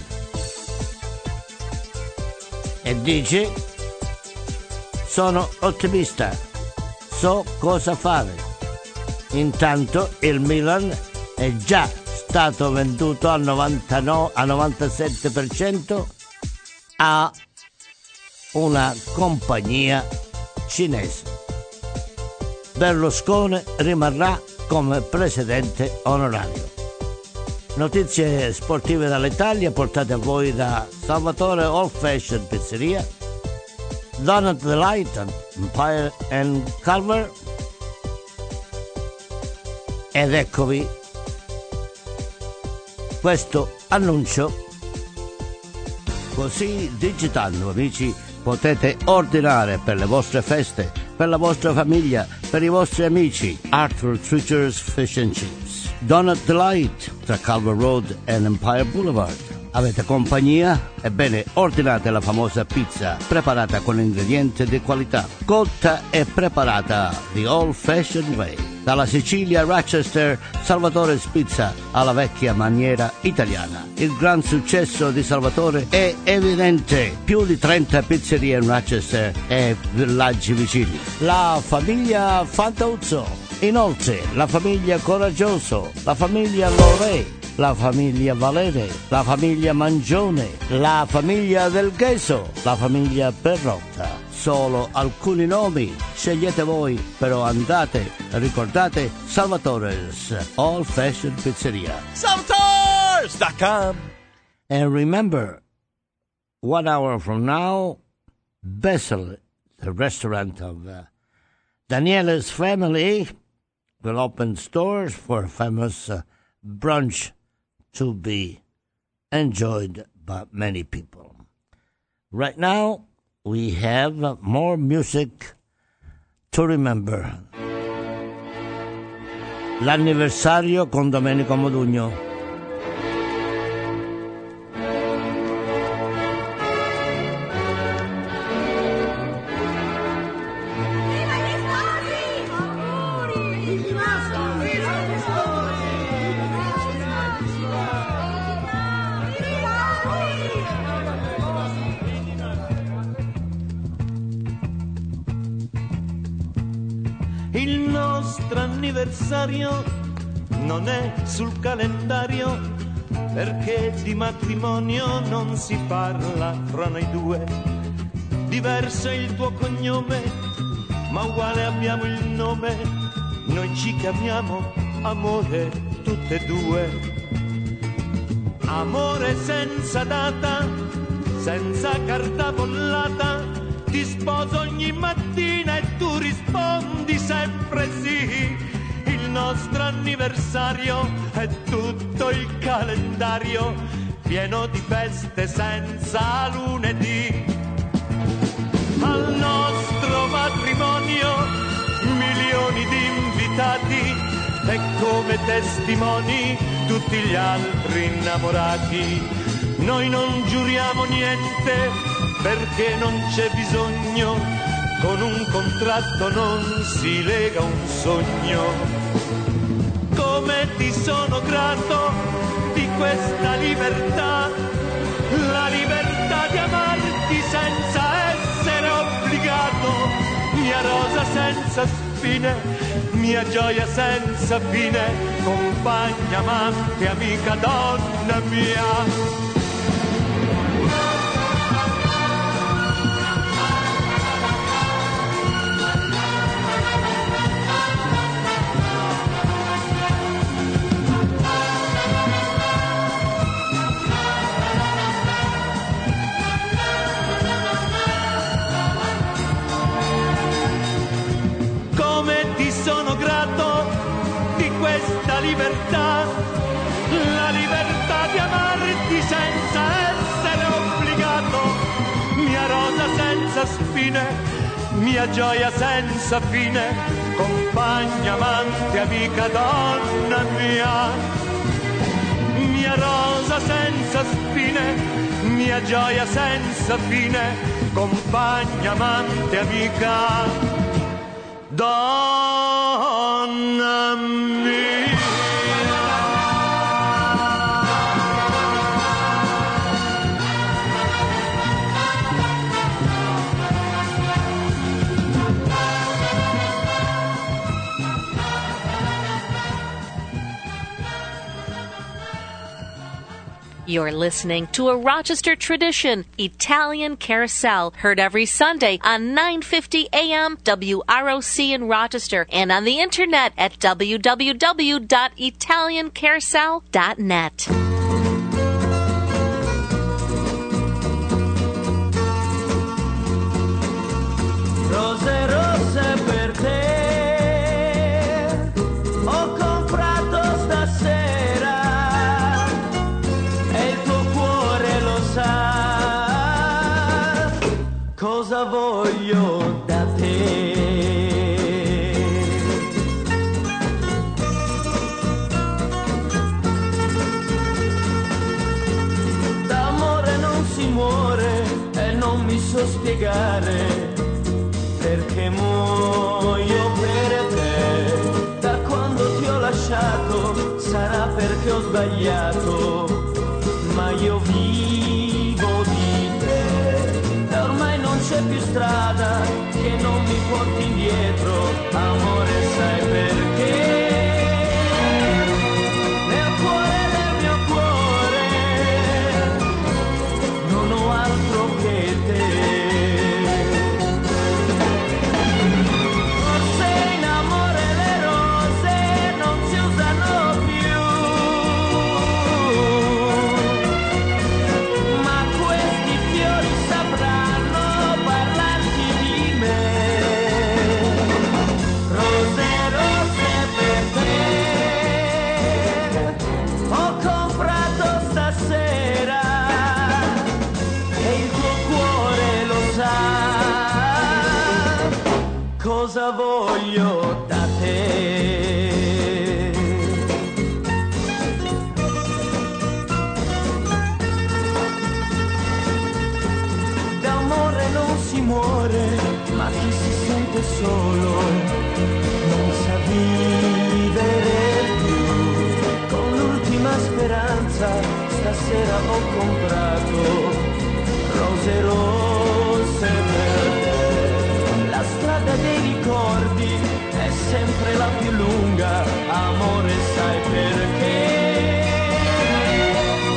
[SPEAKER 3] e dice: sono ottimista, so cosa fare. Intanto il Milan è già stato venduto al novantanove, al novantasette per cento a una compagnia cinese. Berlusconi rimarrà come presidente onorario. Notizie sportive dall'Italia portate a voi da Salvatore Old Fashion Pizzeria, Donut Delight, Empire and Culver. Ed eccovi questo annuncio. Così digitando, amici, potete ordinare per le vostre feste, per la vostra famiglia, per i vostri amici. Arthur Treacher's Fish and Chips, Donut Delight, tra Culver Road e Empire Boulevard. Avete compagnia? Ebbene, ordinate la famosa pizza preparata con ingredienti di qualità, cotta e preparata the old fashioned way. Dalla Sicilia a Rochester, Salvatore's Pizza alla vecchia maniera italiana. Il gran successo di Salvatore è evidente. Più di trenta pizzerie in Rochester e villaggi vicini. La famiglia Fantauzzo. Inoltre, la famiglia Coraggioso, la famiglia Lore, la famiglia Valere, la famiglia Mangione, la famiglia Del Gheso, la famiglia Perrotta. Solo alcuni nomi, scegliete voi, però andate, ricordate Salvatore's Old Fashioned Pizzeria.
[SPEAKER 10] Salvatores dot com.
[SPEAKER 3] And remember, one hour from now, Bessel, the restaurant of uh, Daniele's family, will open stores for a famous uh, brunch to be enjoyed by many people. Right now, we have uh, more music to remember. L'anniversario con Domenico Modugno.
[SPEAKER 11] Il nostro anniversario non è sul calendario, perché di matrimonio non si parla fra noi due. Diverso è il tuo cognome, ma uguale abbiamo il nome, noi ci chiamiamo amore tutte e due. Amore senza data, senza carta bollata, ti sposo ogni mattina e tu rispondi sempre sì. Il nostro anniversario è tutto il calendario, pieno di feste senza lunedì. Al nostro matrimonio milioni di invitati e come testimoni tutti gli altri innamorati. Noi non giuriamo niente perché non c'è bisogno, con un contratto non si lega un sogno. Come ti sono grato di questa libertà, la libertà di amarti senza essere obbligato, mia rosa senza spine, mia gioia senza fine, compagna, amante, amica, donna mia. Libertà, la libertà di amarti senza essere obbligato, mia rosa senza spine, mia gioia senza fine, compagna, amante, amica, donna mia. Mia rosa senza spine, mia gioia senza fine, compagna, amante, amica, donna mia.
[SPEAKER 2] You're listening to a Rochester tradition, Italian Carousel, heard every Sunday on nine fifty A M W R O C in Rochester and on the internet at w w w dot italian carousel dot net.
[SPEAKER 6] Rose rosse per te ho comprato stasera e il tuo cuore lo sa cosa voglio da te. D'amore non si muore e non mi so spiegare perché muoio per te. Da quando ti ho lasciato sarà perché ho sbagliato, ma io vivo di te. E ormai non c'è più strada che non mi porti indietro, amore, sai perché? Nel cuore del mio cuore non ho altro che te. Cosa voglio da te? D'amore non si muore, ma chi si sente solo non sa vivere più. Con l'ultima speranza stasera ho comprato rose rosse per te. La strada dei ricordi è sempre la più lunga, amore, sai perché?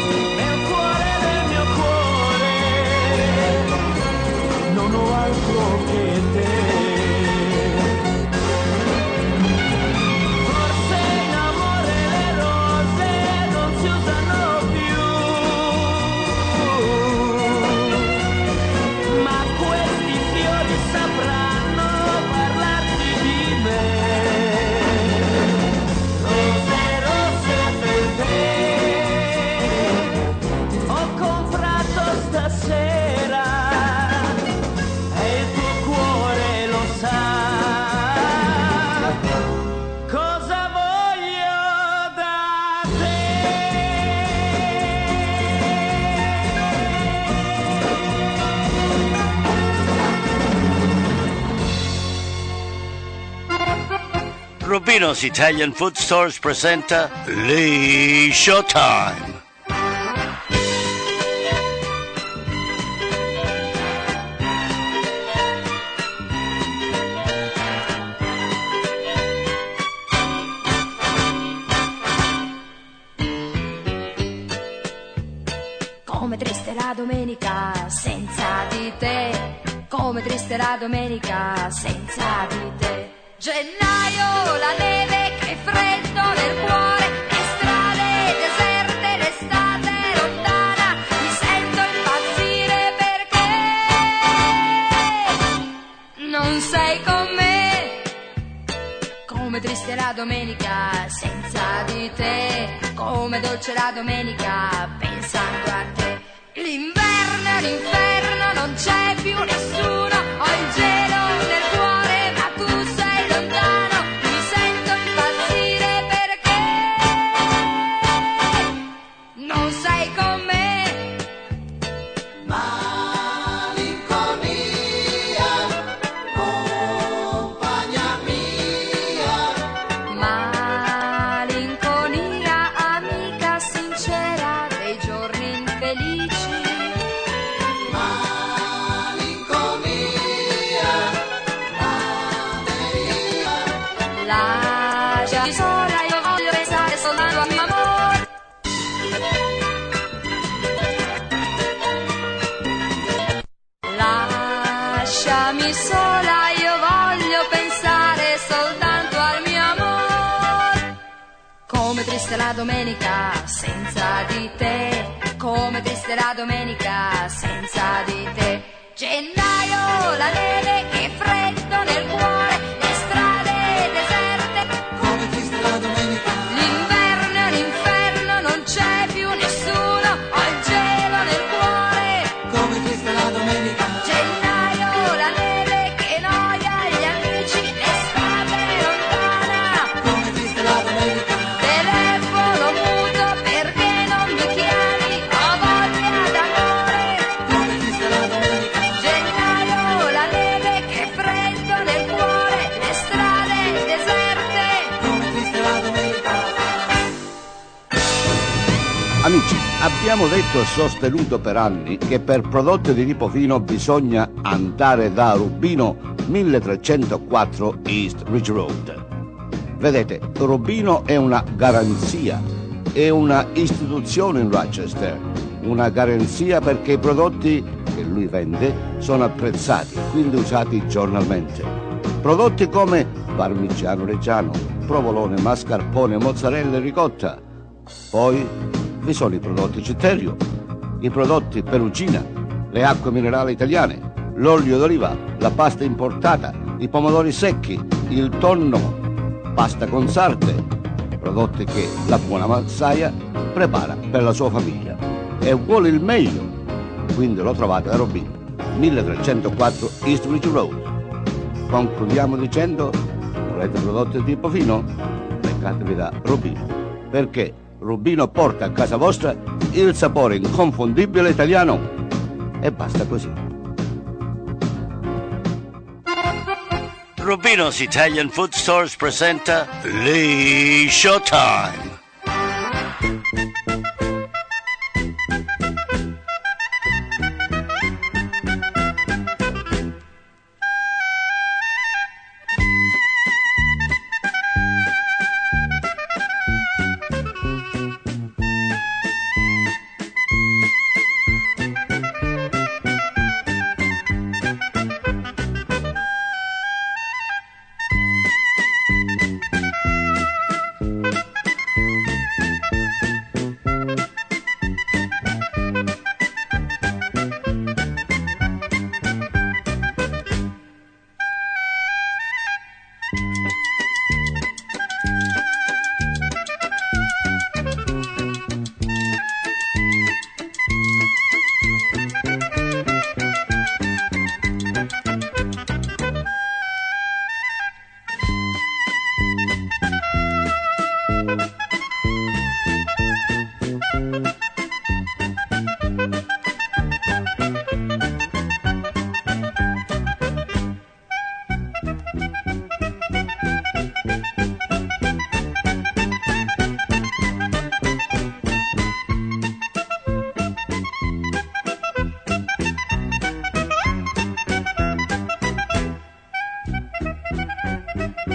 [SPEAKER 3] Rubino's Italian Food Stores presenta Lee Showtime.
[SPEAKER 12] Come triste la domenica senza di te, come triste la domenica senza di te. Gennaio, la neve, che freddo nel cuore, le strade deserte, l'estate lontana, mi sento impazzire perché non sei con me. Come triste la domenica senza di te, come dolce la domenica pensando a te. L'inverno è l'inferno, non c'è più nessuno, ho il gelo nel cuore ma tu sei lontano, mi sento impazzire perché non sei con me. Malinconia, compagna mia, malinconia, amica sincera dei giorni infelici. Lasciami sola, io voglio pensare soltanto al mio amore. Lasciami sola, io voglio pensare soltanto al mio amore. Come triste la domenica senza di te, come triste la domenica senza di te. Gennaio, la neve, che freddo nel cuore, le strade deserte. Come triste la domenica. L'inverno è l'inferno, non c'è più nessuno, ho il gelo nel cuore. Come triste la domenica. Gennaio, la neve, che noia, gli amici, l'estate lontana. Come triste la domenica. Telefono muto perché non mi chiami, ho voglia d'amore. Come triste la domenica. Gennaio, la neve, che freddo nel cuore, le strade deserte. Come triste la domenica.
[SPEAKER 3] Amici, abbiamo detto e sostenuto per anni che per prodotti di tipo fino bisogna andare da Rubino milletrecentoquattro East Ridge Road. Vedete, Rubino è una garanzia, è una istituzione in Rochester, una garanzia perché i prodotti che lui vende sono apprezzati, quindi usati giornalmente. Prodotti come parmigiano reggiano, provolone, mascarpone, mozzarella e ricotta. Poi vi sono i prodotti Citterio, i prodotti Perugina, le acque minerali italiane, l'olio d'oliva, la pasta importata, i pomodori secchi, il tonno, pasta con sarde, prodotti che la buona massaia prepara per la sua famiglia e vuole il meglio, quindi lo trovate a Rubino milletrecentoquattro East Ridge Road. Concludiamo dicendo: volete prodotti di tipo fino? Beccatevi da Rubino, perché Rubino porta a casa vostra il sapore inconfondibile italiano. E basta così. Rubino's Italian Food Stores presenta Lee Showtime.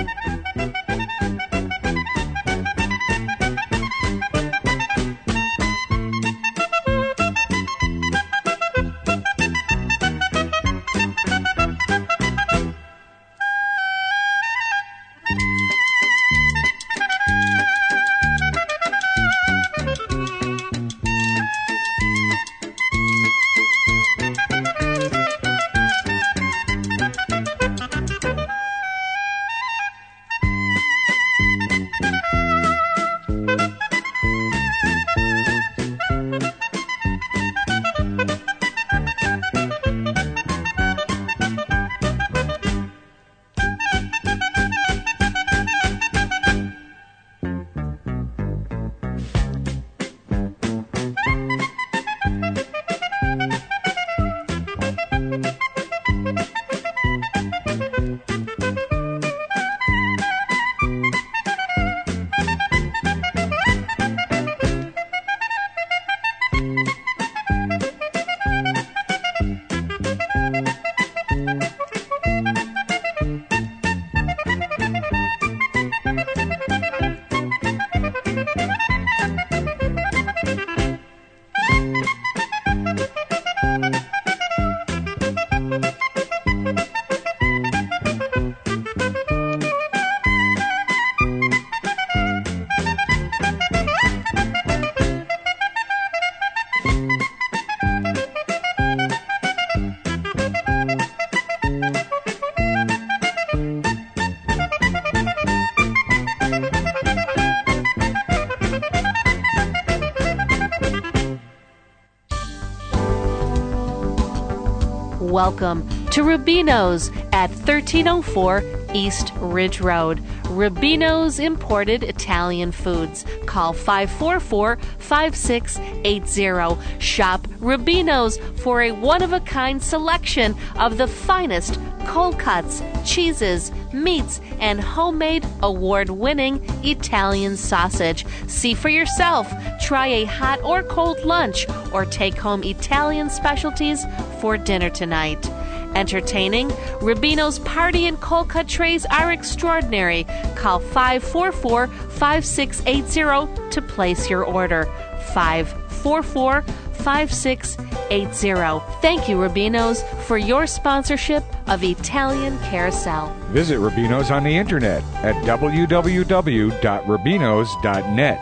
[SPEAKER 2] Welcome to Rubino's at thirteen oh four East Ridge Road. Rubino's Imported Italian Foods. Call five four four, five six eight zero. Shop Rubino's for a one-of-a-kind selection of the finest cold cuts, cheeses, meats, and homemade award-winning Italian sausage. See for yourself. Try a hot or cold lunch or take home Italian specialties for dinner tonight. Entertaining, Rubino's party and cold cut trays are extraordinary. Call five four four, five six eight zero to place your order. five four four, five six eight zero. Thank you, Rubino's, for your sponsorship of Italian Carousel.
[SPEAKER 9] Visit Rubino's on the internet at w w w dot rubinos dot net.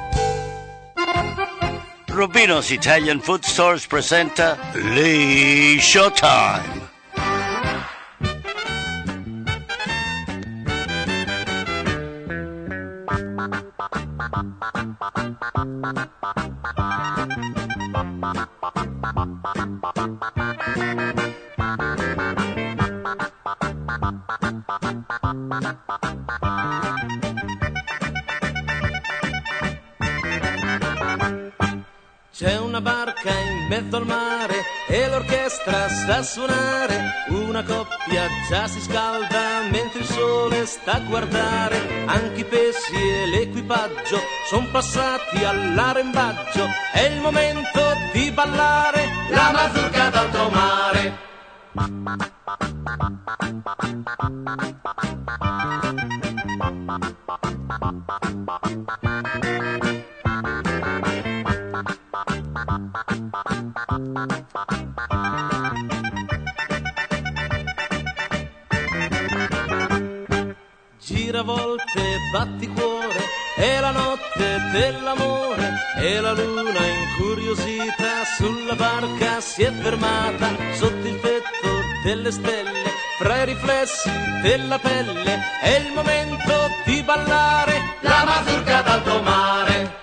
[SPEAKER 3] Rubino's Italian Food Stores presenta Lee Showtime.
[SPEAKER 11] C'è una barca in mezzo al mare e l'orchestra sta a suonare. Una coppia già si scalda mentre il sole sta a guardare. Anche i pesci e l'equipaggio son passati all'arembaggio. È il momento di ballare la mazurka d'alto mare. Giravolte, batticuore, è la notte dell'amore e la luna incuriosita sulla barca si è fermata sotto il tetto delle stelle, fra i riflessi della pelle. È il momento di ballare la mazurka d'alto mare.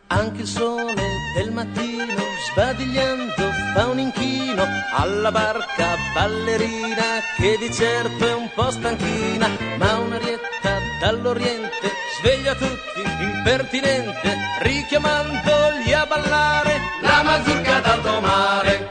[SPEAKER 13] Anche il sole del mattino sbadigliando fa un inchino alla barca ballerina che di certo è un po' stanchina, ma un'arietta dall'oriente sveglia tutti impertinente, richiamandogli a ballare la mazurka d'alto mare.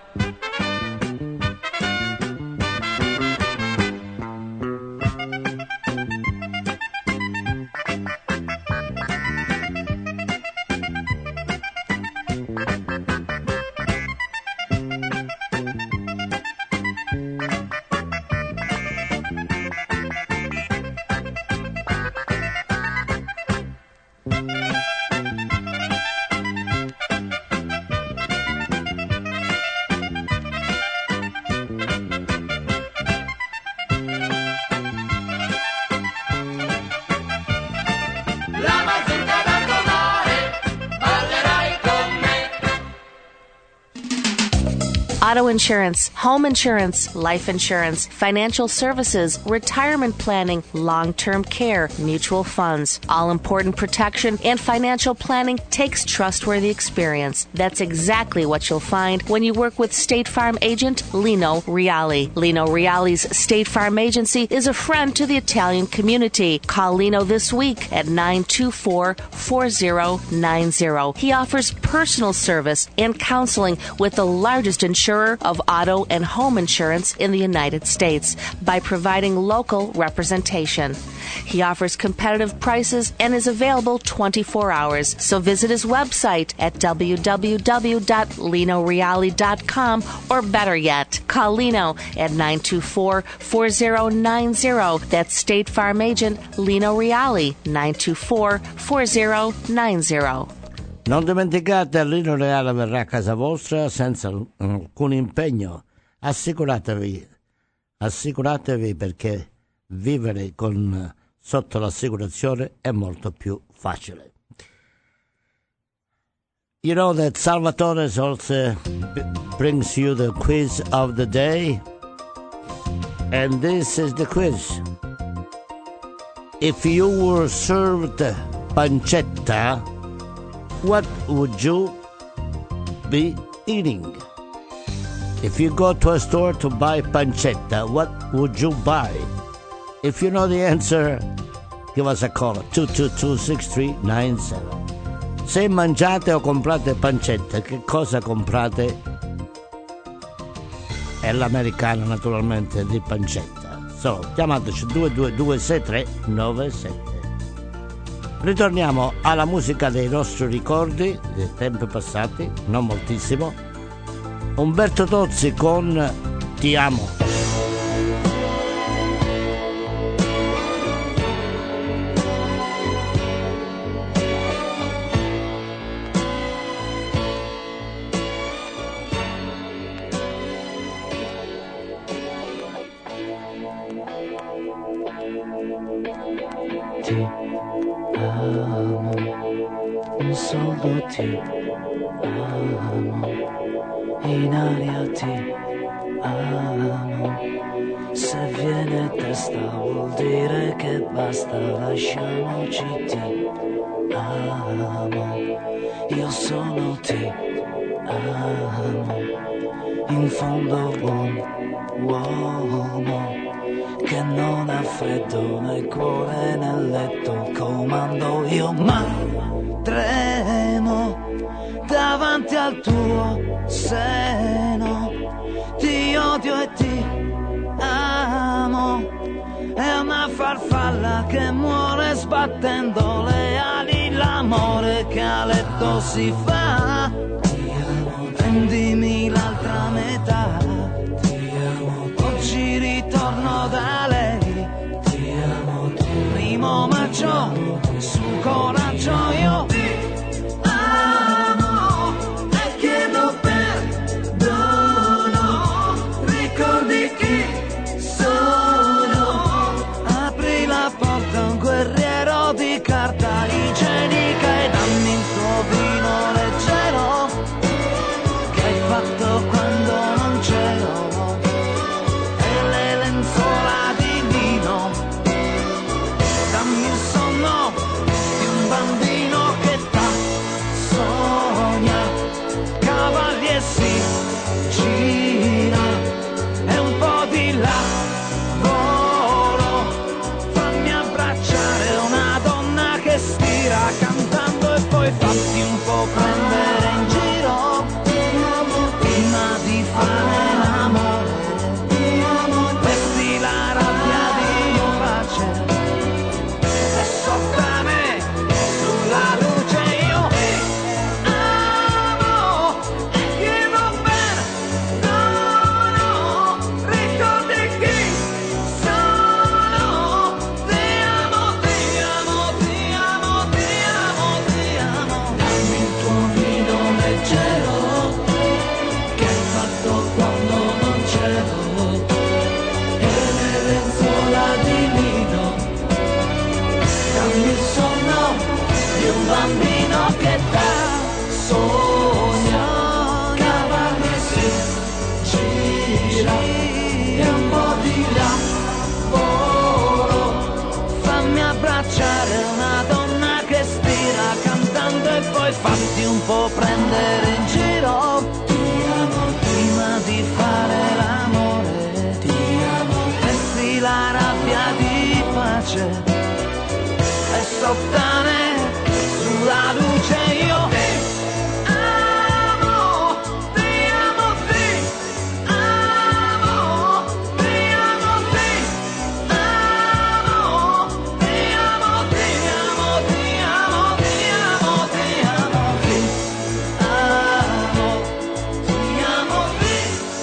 [SPEAKER 2] Auto insurance, home insurance, life insurance, financial services, retirement planning, long-term care, mutual funds. All-important protection and financial planning takes trustworthy experience. That's exactly what you'll find when you work with State Farm agent Lino Reali. Lino Reali's State Farm agency is a friend to the Italian community. Call Lino this week at nine two four, four zero nine zero. He offers personal service and counseling with the largest insurer of auto and home insurance in the United States by providing local representation. He offers competitive prices and is available twenty-four hours. So visit his website at w w w dot lino reali dot com, or better yet, call Lino at nine two four, four zero nine zero. That's State Farm agent Lino Reali, nine two four, four zero nine zero.
[SPEAKER 3] Non dimenticate, Lino Reali verrà a casa vostra senza alcun impegno. Assicuratevi, assicuratevi perché vivere con, sotto l'assicurazione è molto più facile. You know that Salvatore also brings you the quiz of the day, and this is the quiz. If you were served pancetta, what would you be eating? If you go to a store to buy pancetta, what would you buy? If you know the answer, give us a call at two two two, six three nine seven. Se mangiate o comprate pancetta, che cosa comprate? È l'americana naturalmente di pancetta. So, chiamateci due due due sei tre nove sette. Ritorniamo alla musica dei nostri ricordi, dei tempi passati, non moltissimo. Umberto Tozzi con Ti amo.
[SPEAKER 14] Ti amo, un soldo ti amo, in aria ti amo, se viene testa vuol dire che basta, lasciamoci ti amo, io sono ti amo, in fondo buon uomo, che non ha freddo nel cuore nel letto, comando io ma tremo davanti al tuo seno, ti odio e ti amo, è una farfalla che muore sbattendo le ali, l'amore che a letto si fa, prendimi l'altra metà, oggi ritorno da lei, ti amo, primo maggio, su coraggio io ti amo, e che lo perdono, ricordi chi sono, apri la porta a un guerriero di carta igienica e dammi il tuo vino leggero, che che da sogno cavallo si gira e un po' di lavoro. Fammi abbracciare una donna che stira cantando e poi fatti un po' prendere in giro. Ti amo prima di fare l'amore, ti amo, vesti la rabbia di pace e sottane sulla luce io ti amo, ti amo, ti amo, ti amo, ti amo, ti amo, ti amo, ti amo, ti amo, ti amo, ti amo, ti amo, ti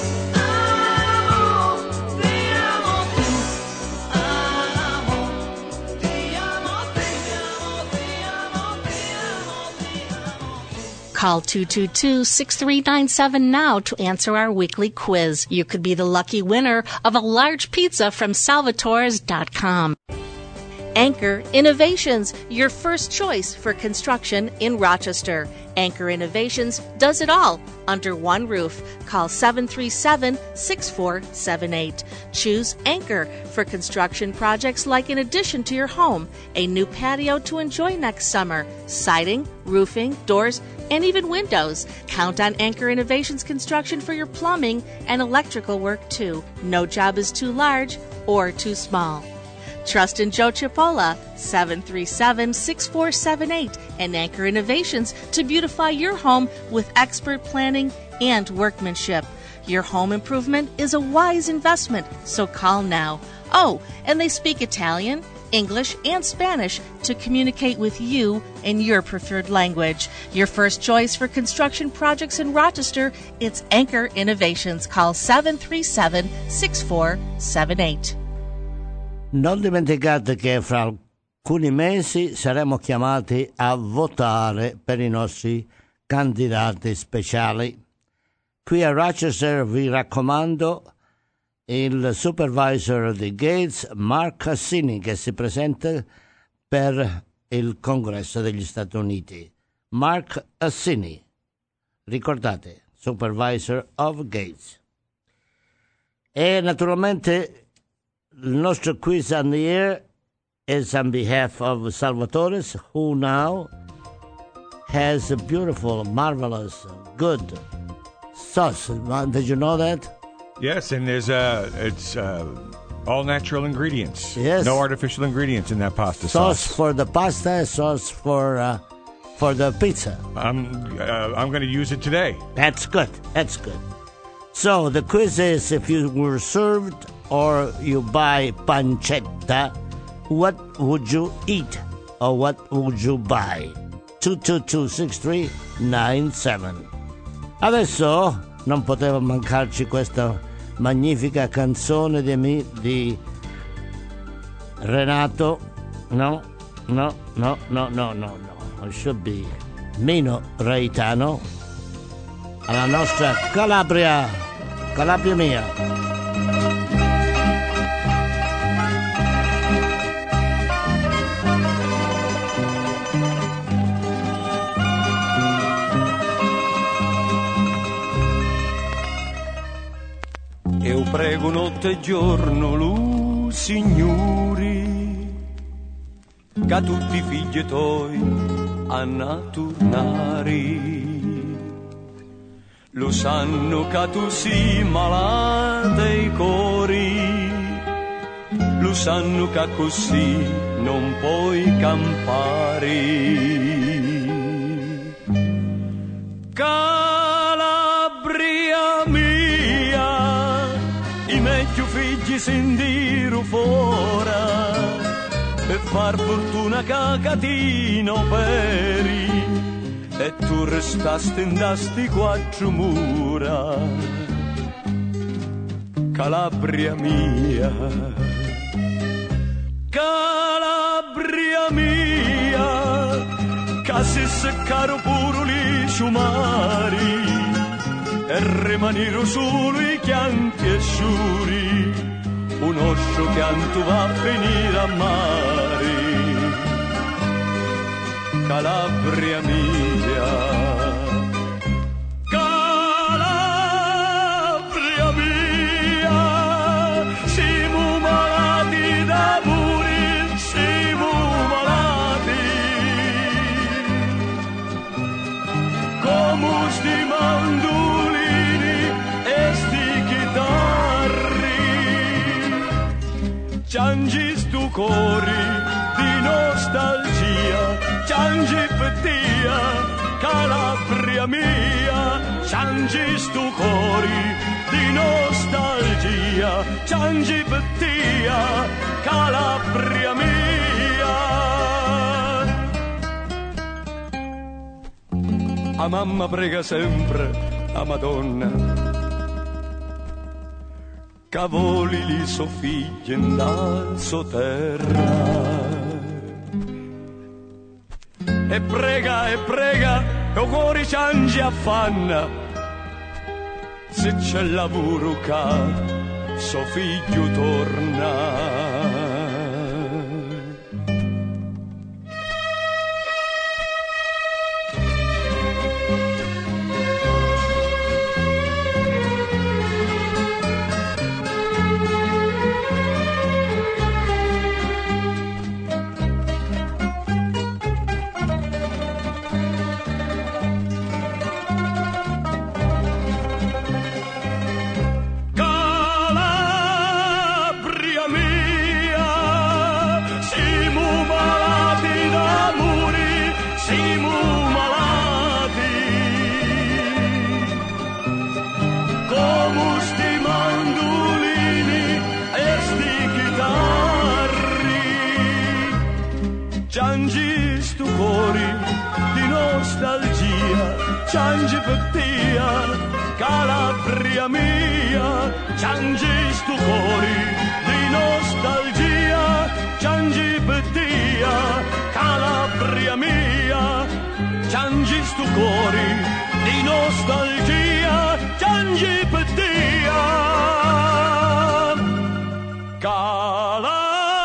[SPEAKER 14] amo, ti amo, tu amo, ti amo, ti amo, ti amo, ti amo.
[SPEAKER 2] Call two two two, six three nine seven now to answer our weekly quiz. You could be the lucky winner of a large pizza from Salvatores dot com. Anchor Innovations, your first choice for construction in Rochester. Anchor Innovations does it all under one roof. Call seven three seven, six four seven eight. Choose Anchor for construction projects like an addition to your home, a new patio to enjoy next summer, siding, roofing, doors, and even windows. Count on Anchor Innovations Construction for your plumbing and electrical work too. No job is too large or too small. Trust in Joe Chipola, seven three seven, six four seven eight, and Anchor Innovations to beautify your home with expert planning and workmanship. Your home improvement is a wise investment, so call now. Oh, and they speak Italian, English, and Spanish to communicate with you in your preferred language. Your first choice for construction projects in Rochester, it's Anchor Innovations. Call seven three seven, six four seven eight.
[SPEAKER 3] Non dimenticate che fra alcuni mesi saremo chiamati a votare per i nostri candidati speciali. Qui a Rochester vi raccomando il supervisor di Gates, Mark Cassini, che si presenta per il Congresso degli Stati Uniti. Mark Cassini, ricordate, supervisor of Gates. E naturalmente il nostro quiz on the air is on behalf of Salvatore, who now has a beautiful, marvelous, good sauce. Did you know that?
[SPEAKER 9] Yes, and there's uh, it's uh, all natural ingredients.
[SPEAKER 3] Yes.
[SPEAKER 9] No artificial ingredients in that pasta
[SPEAKER 3] Sauce
[SPEAKER 9] sauce.
[SPEAKER 3] for the pasta, sauce for uh, for the pizza.
[SPEAKER 9] I'm uh, I'm going to use it today.
[SPEAKER 3] That's good. That's good. So the quiz is: if you were served or you buy pancetta, what would you eat or what would you buy? two two two, six three nine seven. Adesso non poteva mancarci questa magnifica canzone di, mi, di Renato. No, no, no, no, no, no, no. It should be Mino Reitano. Alla nostra Calabria, Calabria mia.
[SPEAKER 11] Io prego notte e giorno lu signori che tutti i figli tuoi hanno tornare. Lo sanno che tu sei malata i cori, lo sanno che così non puoi campare. Calabria mia, i meglio figli sentirono fuori per far fortuna cacatino peri, e tu restasti in sti quattro mura. Calabria mia, Calabria mia, che si seccaro pure li sciumari e rimanero solo i chianti e sciuri, un oscio pianto va a venire a mare. Calabria mia. Calabria mia, siamo malati d'amore, siamo malati. Come sti mandolini e sti chitarri, ciangi stu cori di nostalgia, ciangi pettia, Calabria mia, ciangi stu cori di nostalgia, ciangi pettia, Calabria mia. A mamma prega sempre, a Madonna, cavoli li so figlie dal so terra. E prega, e prega, e o cuore ciangi affanna, se c'è lavoro ca, so figlio torna. Ciangi stu cori di nostalgia, ciangi pettia, Calabria mia, ciangi stu cori di nostalgia, ciangi pettia, Calabria mia, ciangi stu cori di nostalgia, ciangi pettia, Calabria.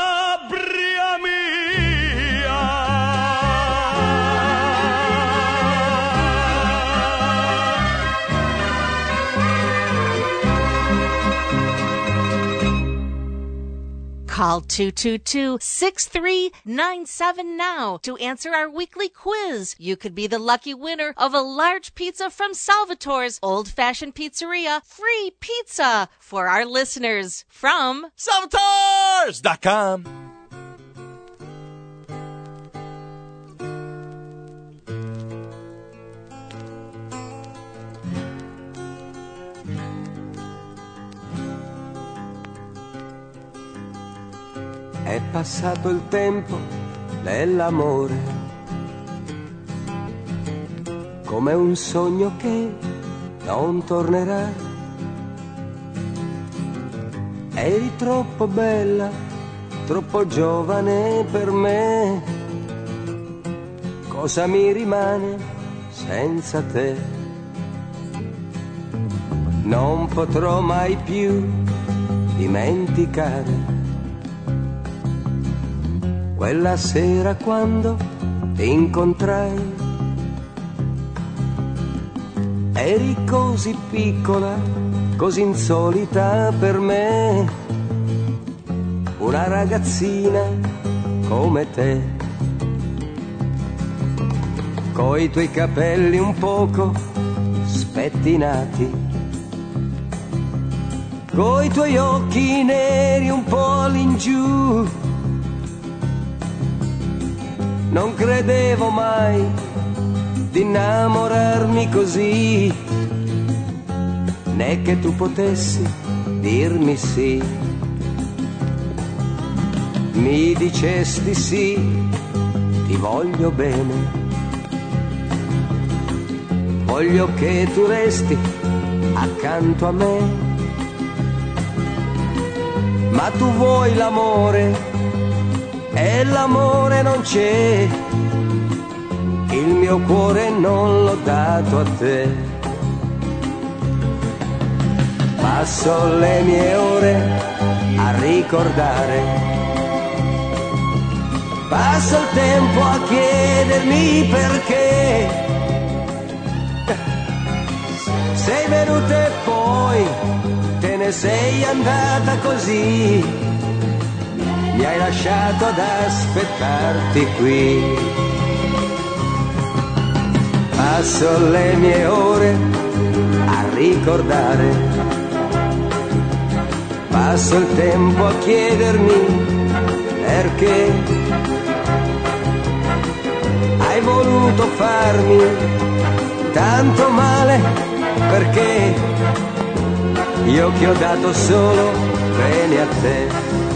[SPEAKER 2] Call two two two, six three nine seven now to answer our weekly quiz. You could be the lucky winner of a large pizza from Salvatore's Old Fashioned Pizzeria. Free pizza for our listeners from
[SPEAKER 10] Salvatores dot com.
[SPEAKER 15] È passato il tempo dell'amore, come un sogno che non tornerà. Eri troppo bella, troppo giovane per me. Cosa mi rimane senza te? Non potrò mai più dimenticare quella sera quando ti incontrai. Eri così piccola, così insolita per me, una ragazzina come te, coi tuoi capelli un poco spettinati, coi tuoi occhi neri un po' all'ingiù. Non credevo mai di innamorarmi così, né che tu potessi dirmi sì. Mi dicesti sì, ti voglio bene, voglio che tu resti accanto a me. Ma tu vuoi l'amore e l'amore non c'è, il mio cuore non l'ho dato a te. Passo le mie ore a ricordare passo il tempo a chiedermi perché sei venuta e poi te ne sei andata così, mi hai lasciato ad aspettarti qui. Passo le mie ore a ricordare, passo il tempo a chiedermi perché hai voluto farmi tanto male, perché io che ho dato solo bene a te.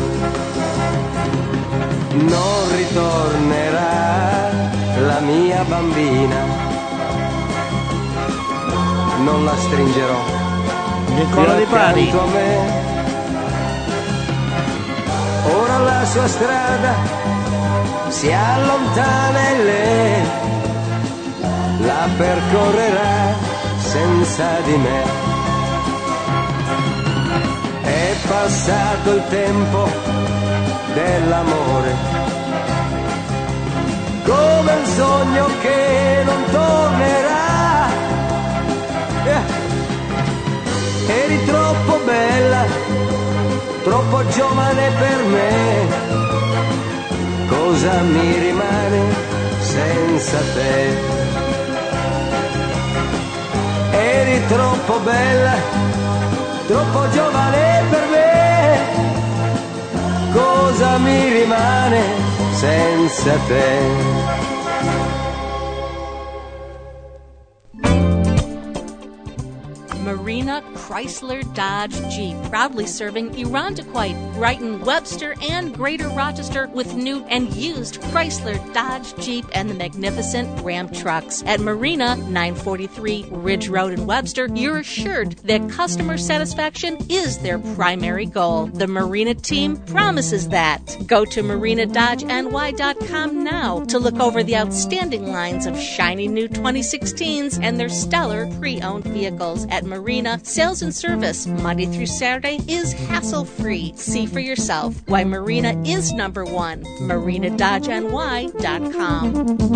[SPEAKER 15] Non ritornerà la mia bambina, non la stringerò
[SPEAKER 3] Nicola Di Bari.
[SPEAKER 15] accanto a me. Ora la sua strada si allontana e lei la percorrerà senza di me. È passato il tempo dell'amore, come un sogno che non tornerà. Yeah. Eri troppo bella, troppo giovane per me, cosa mi rimane senza te? Eri troppo bella, troppo giovane per me, cosa mi rimane senza te?
[SPEAKER 2] Marina Chrysler Dodge Jeep, proudly serving Irondequoit, Brighton, Webster, and Greater Rochester with new and used Chrysler Dodge Jeep and the magnificent Ram trucks. At Marina, nine forty-three Ridge Road in Webster, you're assured that customer satisfaction is their primary goal. The Marina team promises that. Go to marina dodge n y dot com now to look over the outstanding lines of shiny new twenty sixteens and their stellar pre-owned vehicles. At Marina, sales and service Monday through Saturday is hassle-free. See for yourself why Marina is number one. marina dodge n y dot com.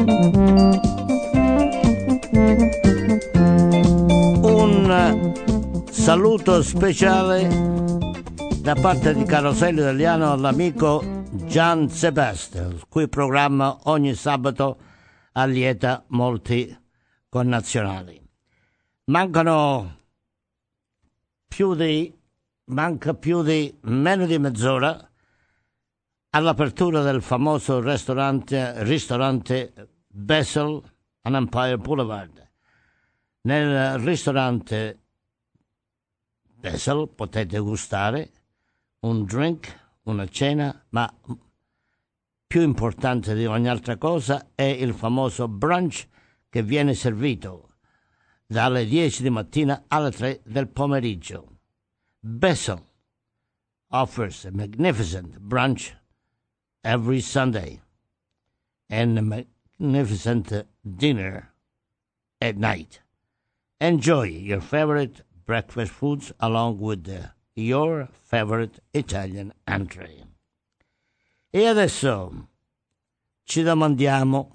[SPEAKER 3] Un saluto speciale da parte di Carosello Italiano all'amico Gian Sebastian, il cui programma ogni sabato allieta molti connazionali. Mancano più di manca più di meno di mezz'ora all'apertura del famoso ristorante ristorante Basil on Empire Boulevard. Nel ristorante Basil potete gustare un drink, una cena, ma più importante di ogni altra cosa è il famoso brunch che viene servito dalle dieci di mattina alle tre del pomeriggio. Basil offers a magnificent brunch every Sunday and a magnificent dinner at night. Enjoy your favorite breakfast foods along with the, your favorite Italian entree. E adesso ci domandiamo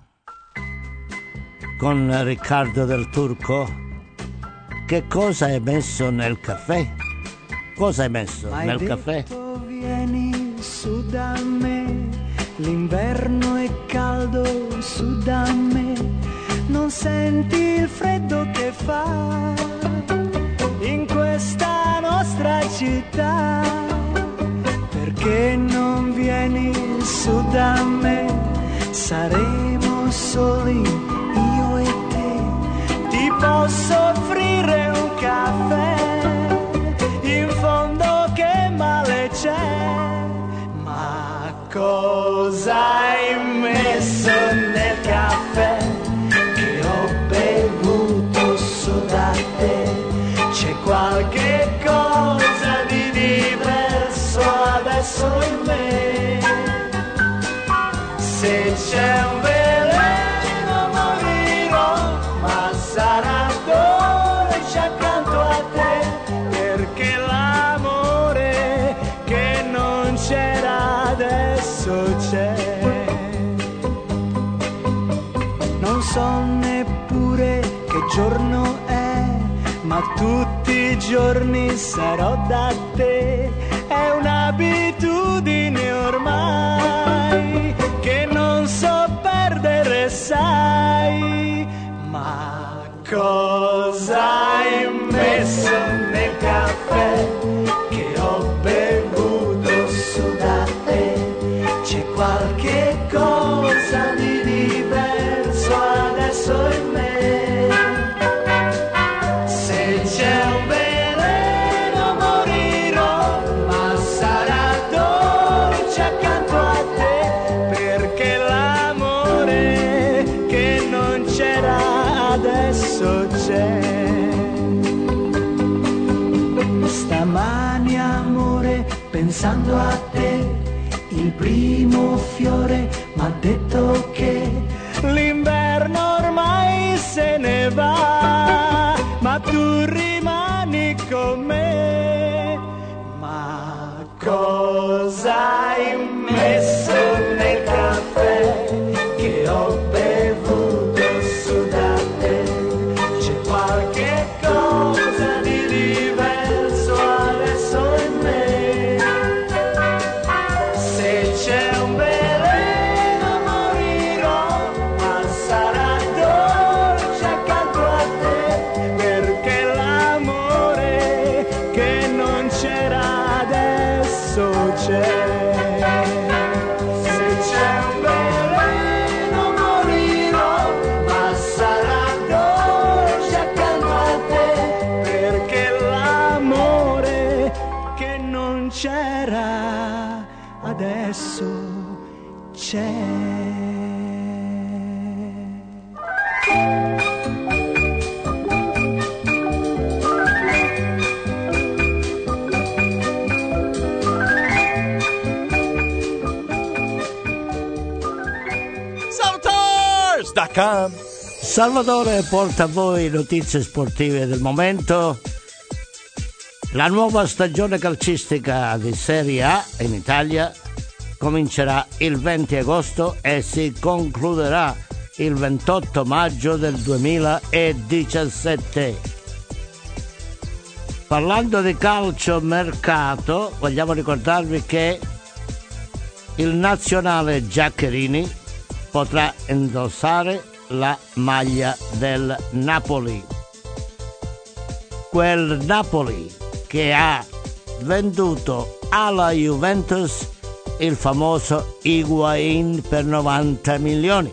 [SPEAKER 3] con Riccardo del Turco che cosa hai messo nel caffè? Cosa hai messo
[SPEAKER 14] Hai
[SPEAKER 3] nel
[SPEAKER 14] detto,
[SPEAKER 3] caffè?
[SPEAKER 14] Vieni su da me, l'inverno è caldo su da me, non senti il freddo che fa in questa nostra città, perché non vieni su da me, saremo soli io e te, ti posso offrire un caffè, in fondo che male c'è, ma cosa hai messo nel caffè che ho bevuto su da te? C'è qualche cosa di diverso adesso in me, se c'è un veleno morirò, ma sarà dolce accanto a te, perché l'amore che non c'era adesso non so neppure che giorno è, ma tutti i giorni sarò da te. È un'abitudine ormai che non so perdere, sai. Ma cosa hai messo nel caffè che ho bevuto su da te? C'è qualche cosa di diverso adesso in me. Se c'è un veleno morirò, ma sarà dolce accanto a te, perché l'amore che non c'era adesso c'è. Stamani amore, pensando a te, il primo fiore m'ha detto che l'inverno ormai se ne va, ma tu rimani con me. Ma cosa hai messo nel caffè che ho bevuto su da te? C'è qualche cosa di diverso adesso in me. Se c'è un veleno morirò, ma sarà dolce accanto a te, perché l'amore che non c'era adesso c'è. Se c'è un veleno morirò, ma sarà dolce accanto a te, perché l'amore che non c'era adesso c'è.
[SPEAKER 10] Salvatores dot com.
[SPEAKER 3] Salvatore porta a voi notizie sportive del momento. La nuova stagione calcistica di Serie A in Italia comincerà il venti agosto e si concluderà il ventotto maggio del duemiladiciassette. Parlando di calcio mercato, vogliamo ricordarvi che il nazionale Giaccherini potrà indossare la maglia del Napoli. Quel Napoli che ha venduto alla Juventus il famoso Higuaín per novanta milioni.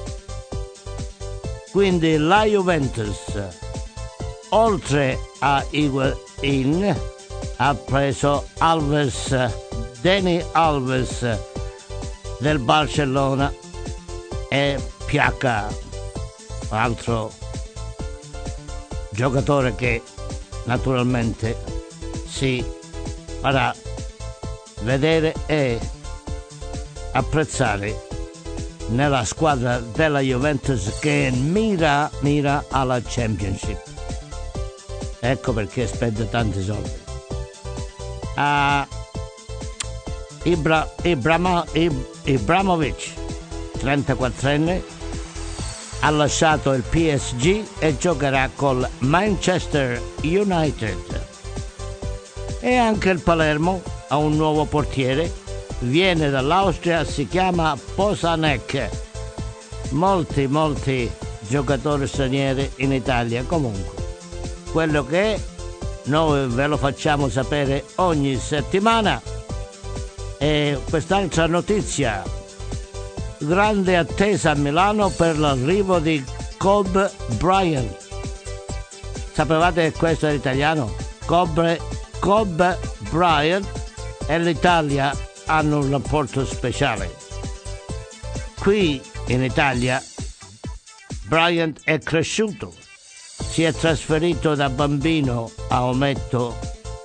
[SPEAKER 3] Quindi la Juventus, oltre a Higuaín, ha preso Alves, Dani Alves del Barcellona e Piacca, altro giocatore che naturalmente si farà vedere e apprezzare nella squadra della Juventus che mira, mira alla Championship. Ecco perché spende tanti soldi. Uh, Ibra, Ibrama, Ib, Ibrahimovic, trentaquattrenne, ha lasciato il P S G e giocherà col Manchester United. E anche il Palermo ha un nuovo portiere, viene dall'Austria, si chiama Posanek. Molti, molti giocatori stranieri in Italia. Comunque, quello che è, noi ve lo facciamo sapere ogni settimana. E quest'altra notizia: grande attesa a Milano per l'arrivo di Kobe Bryant. Sapevate che questo è l'italiano? Kobe, Kobe Bryant e l'Italia hanno un rapporto speciale. Qui in Italia Bryant è cresciuto, si è trasferito da bambino a Ometto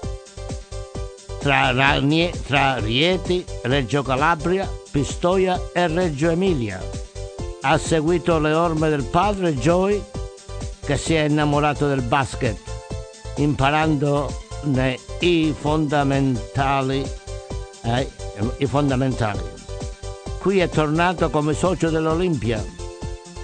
[SPEAKER 3] tra, Ranie, tra Rieti, Reggio Calabria, Pistoia e Reggio Emilia. Ha seguito le orme del padre Joey, che si è innamorato del basket, imparandone i fondamentali, eh, i fondamentali. Qui è tornato come socio dell'Olimpia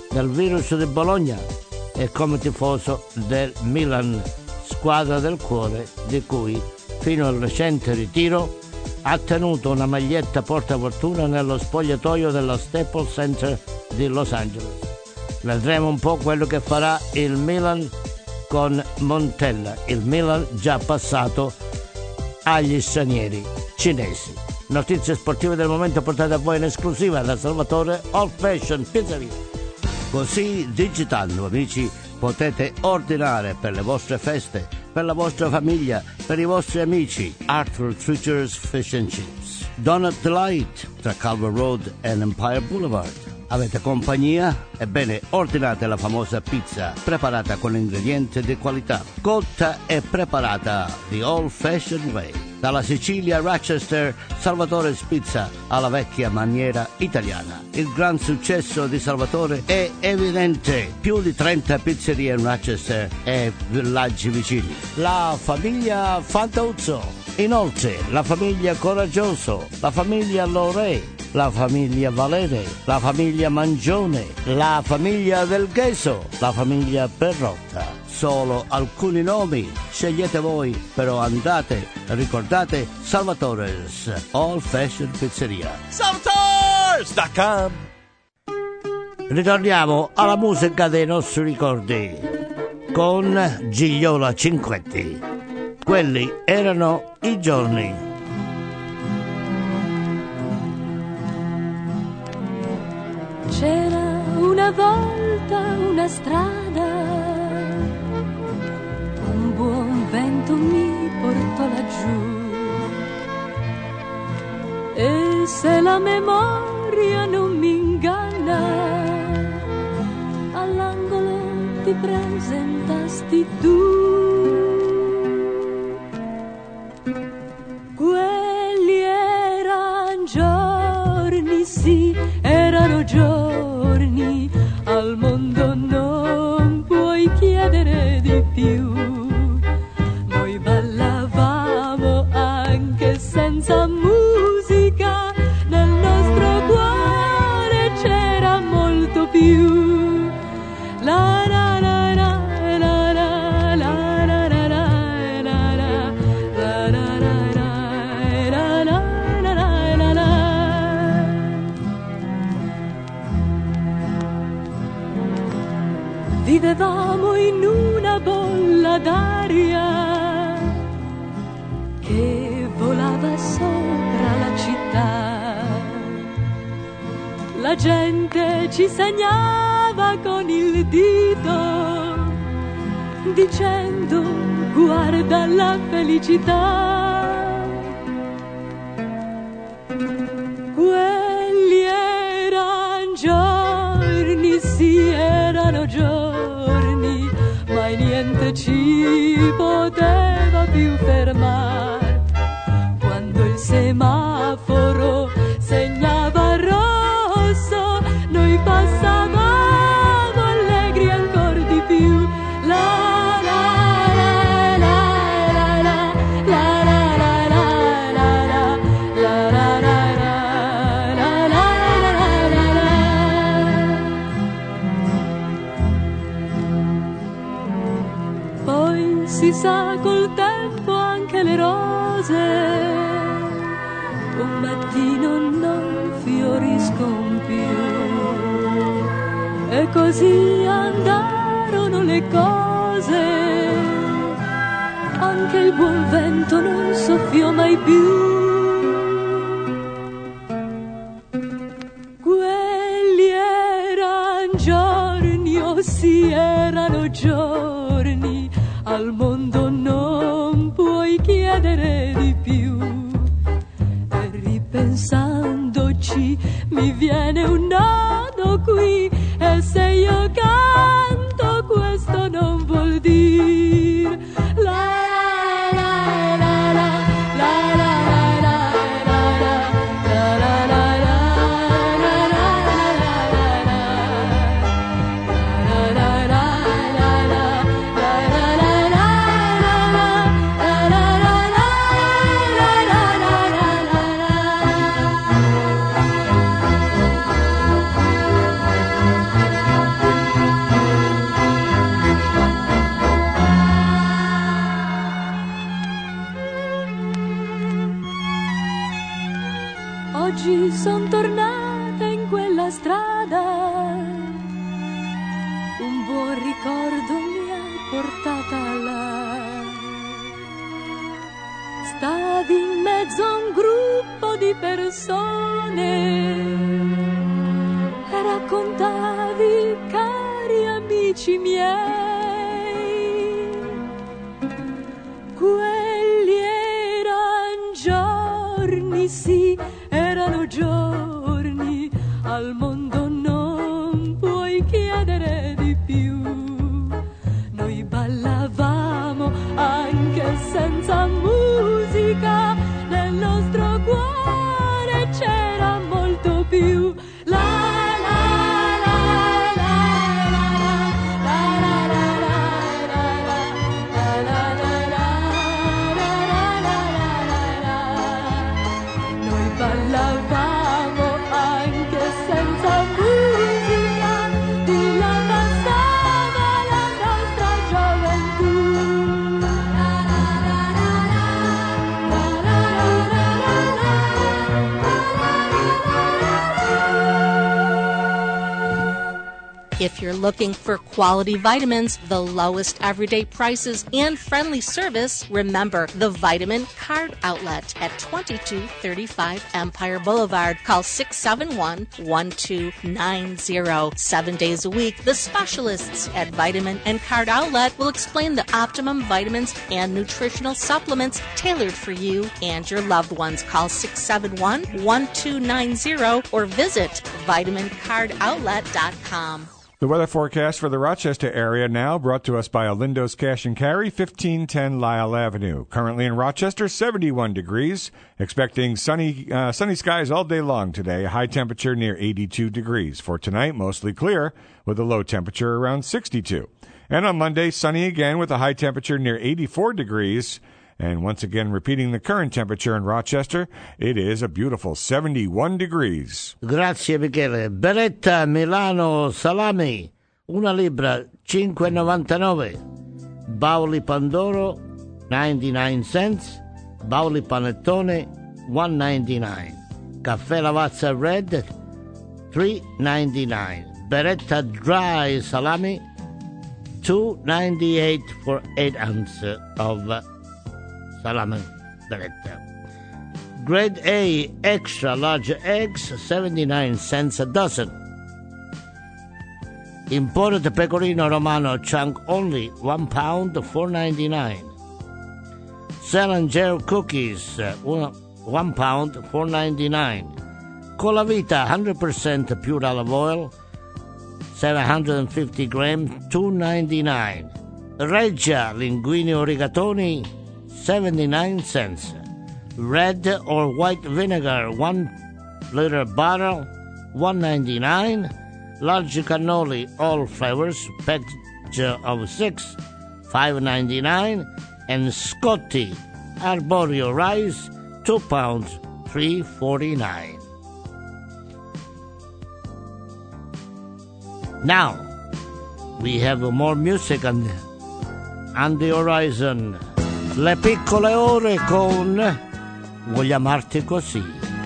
[SPEAKER 3] del Virtus di Bologna e come tifoso del Milan, squadra del cuore di cui fino al recente ritiro ha tenuto una maglietta portafortuna nello spogliatoio dello Staples Center di Los Angeles. Vedremo un po' quello che farà il Milan con Montella, il Milan già passato agli stranieri cinesi. Notizie sportive del momento portate a voi in esclusiva da Salvatore Old Fashion Pizzeria. Così digitando, amici, potete ordinare per le vostre feste, per la vostra famiglia, per i vostri amici. Artful Treasures Fish and Chips, Donut Delight tra Culver Road e Empire Boulevard. Avete compagnia? Ebbene, ordinate la famosa pizza preparata con ingredienti di qualità, cotta e preparata the old fashioned way. Dalla Sicilia a Rochester, Salvatore's Pizza alla vecchia maniera italiana. Il gran successo di Salvatore è evidente. Più di trenta pizzerie in Rochester e villaggi vicini. La famiglia Fantuzzo. Inoltre, la famiglia Coraggioso, la famiglia Lorè, la famiglia Valere, la famiglia Mangione, la famiglia Del Gheso, la famiglia Perrotta. Solo alcuni nomi, scegliete voi, però andate, ricordate Salvatore's Old Fashion Pizzeria.
[SPEAKER 10] Salvatores punto com.
[SPEAKER 3] Ritorniamo alla musica dei nostri ricordi con Gigliola Cinquetti. Quelli erano i giorni.
[SPEAKER 5] C'era una volta una strada, un buon vento mi portò laggiù, e se la memoria non mi inganna, all'angolo ti presentasti tu. Quelli eran giorni, sì, erano giorni, al mondo non puoi chiedere di più. Noi ballavamo anche senza musica, nel nostro cuore c'era molto più. La la la la la la la la la la la la la la la la. Vivevamo in una bolla d'aria che volava sopra la città. La gente ci segnava con il dito, dicendo guarda la felicità. Quelli eran giorni, sì, erano giorni, mai niente ci poteva più fermare. Quando il semaforo segnava rosso, noi passavamo allegri ancor di più. La la la la la la la la la la la la la la la. Poi si sa col tempo anche le rose un mattino non fioriscono più, e così andarono le cose, anche il buon vento non soffiò mai più. Quelli eran giorni, oh sì, erano giorni, al mondo non puoi chiedere di più. E ripensandoci mi viene un nodo qui, e se io canto questo non vuol dire la la la la la la la la la la la la la ricordo mi ha portata là. Stavi in mezzo a un gruppo di persone e raccontavi, cari amici miei, quelli erano giorni, sì, erano giorni, al mondo non puoi chiedere di più. Noi ballavamo anche senza musica, nel nostro cuore c'era molto più. La la la la la la la la la la la. Noi ballavamo anche senza musica, di là passava la nostra gioventù.
[SPEAKER 2] If you're looking for quality vitamins, the lowest everyday prices, and friendly service, remember the Vitamin Card Outlet at twenty-two thirty-five Empire Boulevard. Call six seven one, one two nine zero. Seven days a week, the specialists at Vitamin and Card Outlet will explain the optimum vitamins and nutritional supplements tailored for you and your loved ones. Call six seven one, one two nine zero or visit vitamin card outlet dot com.
[SPEAKER 9] The weather forecast for the Rochester area now brought to us by Olindo's Cash and Carry, fifteen ten Lyle Avenue. Currently in Rochester, seventy-one degrees. Expecting sunny uh, sunny skies all day long today. A high temperature near eighty-two degrees. For tonight, mostly clear with a low temperature around sixty-two. And on Monday, sunny again with a high temperature near eighty-four degrees. And once again, repeating the current temperature in Rochester, it is a beautiful seventy-one degrees.
[SPEAKER 3] Grazie Michele. Beretta Milano Salami, una libra, cinque e novantanove. Bauli Pandoro, ninety-nine cents. Bauli Panettone, one ninety-nine. Caffè Lavazza Red, three ninety-nine. Beretta Dry Salami, two ninety-eight for eight ounces of salami beretta. Grade A extra large eggs, seventy-nine cents a dozen. Imported pecorino romano chunk only, one pound, four ninety-nine. Salanger cookies, uh, one, one pound, four ninety-nine. Colavita, one hundred percent pure olive oil, seven hundred fifty grams, two ninety-nine. Reggia linguini o rigatoni, seventy-nine cents. Red or white vinegar, one liter bottle, one ninety-nine. Large cannoli, all flavors, package of six, five ninety-nine. And Scotty arboreal rice, two pounds, three forty-nine. Now we have more music on on the horizon. Le piccole ore con Voglio amarti così.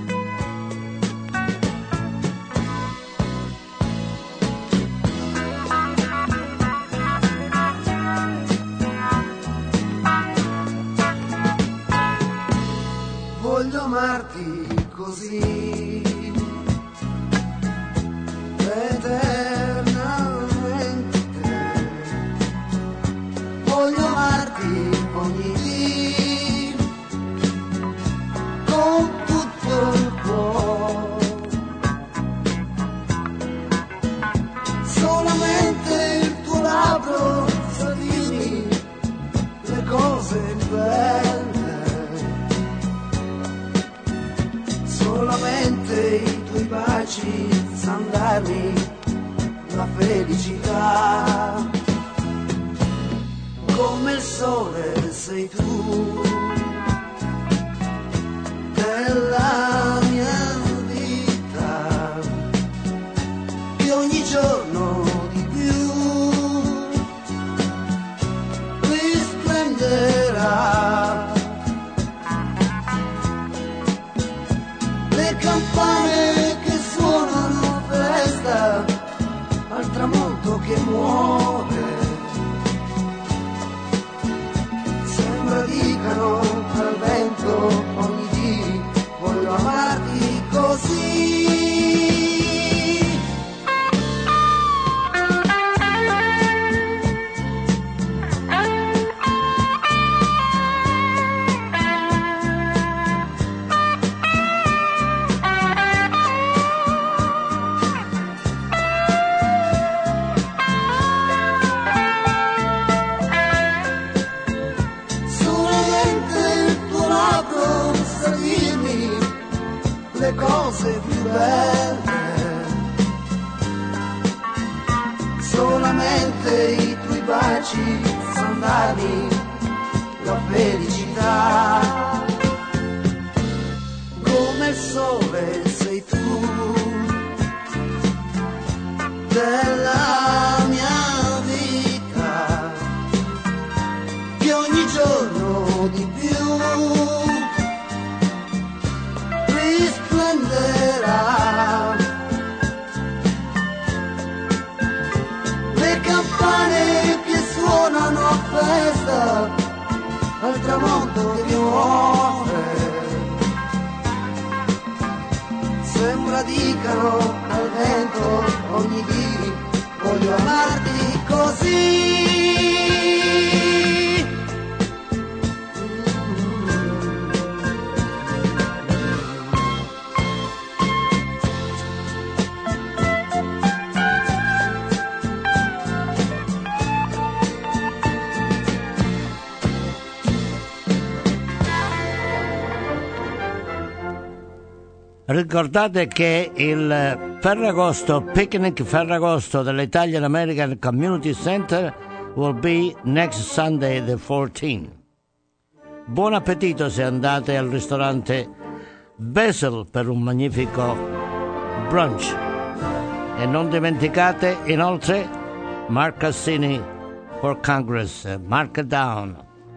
[SPEAKER 16] Voglio amarti così eternamente. Voglio amarti ogni dì con tutto il cuore. Solamente il tuo labbro sa dirmi le cose belle. Solamente i tuoi baci sanno darmi la felicità. Come il sole sei tu della mia vita, che ogni giorno di più risplenderà. Le campane che suonano festa al tramonto che muore, notte i tuoi baci son darmi la felicità. Come il sole sei tu della mia vita, che ogni giorno di più risplenderà. Le campane che suonano a festa al tramonto che mi offre, sembra dicano al vento ogni dì voglio amarti così.
[SPEAKER 3] Ricordate che il Ferragosto, Picnic Ferragosto dell'Italian American Community Center will be next Sunday the fourteenth. Buon appetito se andate al ristorante Basil per un magnifico brunch. E non dimenticate inoltre Mark Cassini for Congress, mark it down.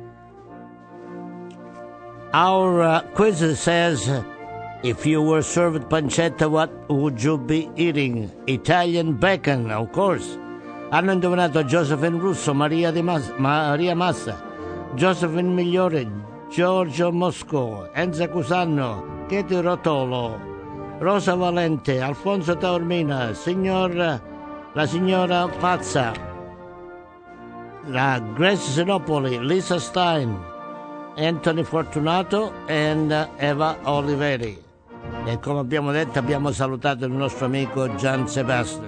[SPEAKER 3] Our uh, quiz says, if you were served pancetta, what would you be eating? Italian bacon, of course. Hanno indovinato Josephine Russo, Maria, Di Mas- Maria Massa, Josephine Migliore, Giorgio Mosco, Enza Cusanno, Katie Rotolo, Rosa Valente, Alfonso Taormina, signor, la signora Pazza, la Grace Sinopoli, Lisa Stein, Anthony Fortunato e uh, Eva Oliveri. E come abbiamo detto abbiamo salutato il nostro amico Gian Sebastian.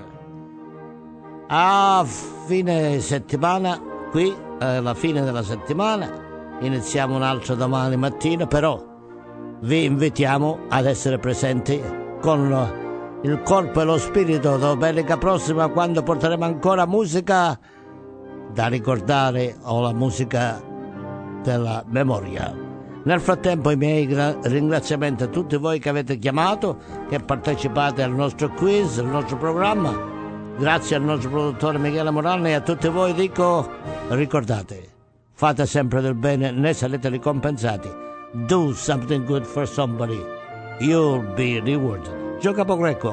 [SPEAKER 3] A fine settimana, qui alla fine della settimana, iniziamo un altro domani mattina, però vi invitiamo ad essere presenti con il corpo e lo spirito domenica prossima, quando porteremo ancora musica da ricordare o la musica della memoria. Nel frattempo i miei gra- ringraziamenti a tutti voi che avete chiamato, che partecipate al nostro quiz, al nostro programma. Grazie al nostro produttore Michele Morano, e a tutti voi dico, ricordate, fate sempre del bene, ne sarete ricompensati. Do something good for somebody, you'll be rewarded. Gio Capogreco.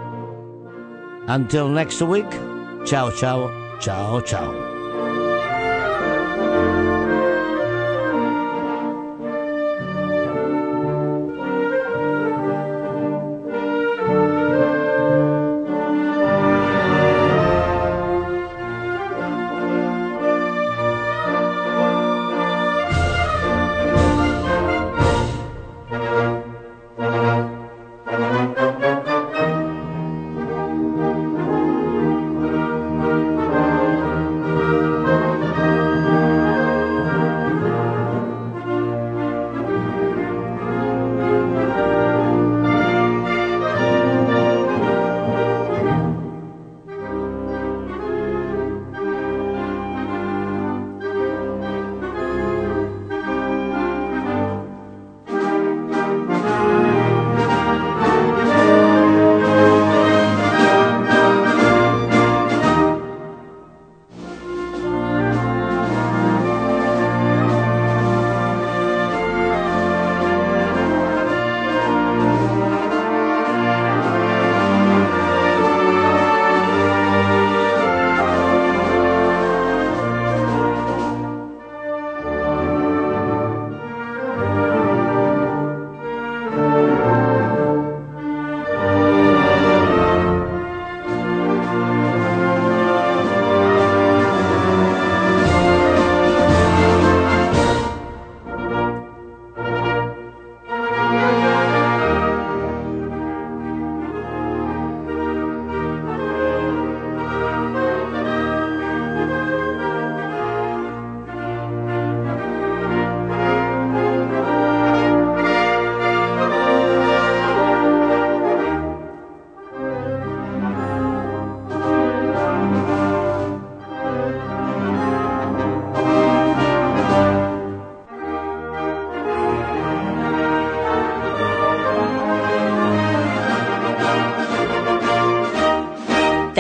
[SPEAKER 3] Until next week, ciao ciao, ciao ciao.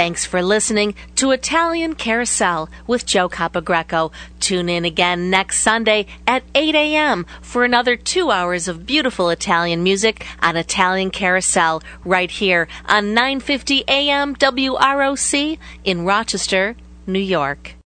[SPEAKER 2] Thanks for listening to Italian Carousel with Joe Capogreco. Tune in again next Sunday at eight a.m. for another two hours of beautiful Italian music on Italian Carousel right here on nine fifty A M W R O C in Rochester, New York.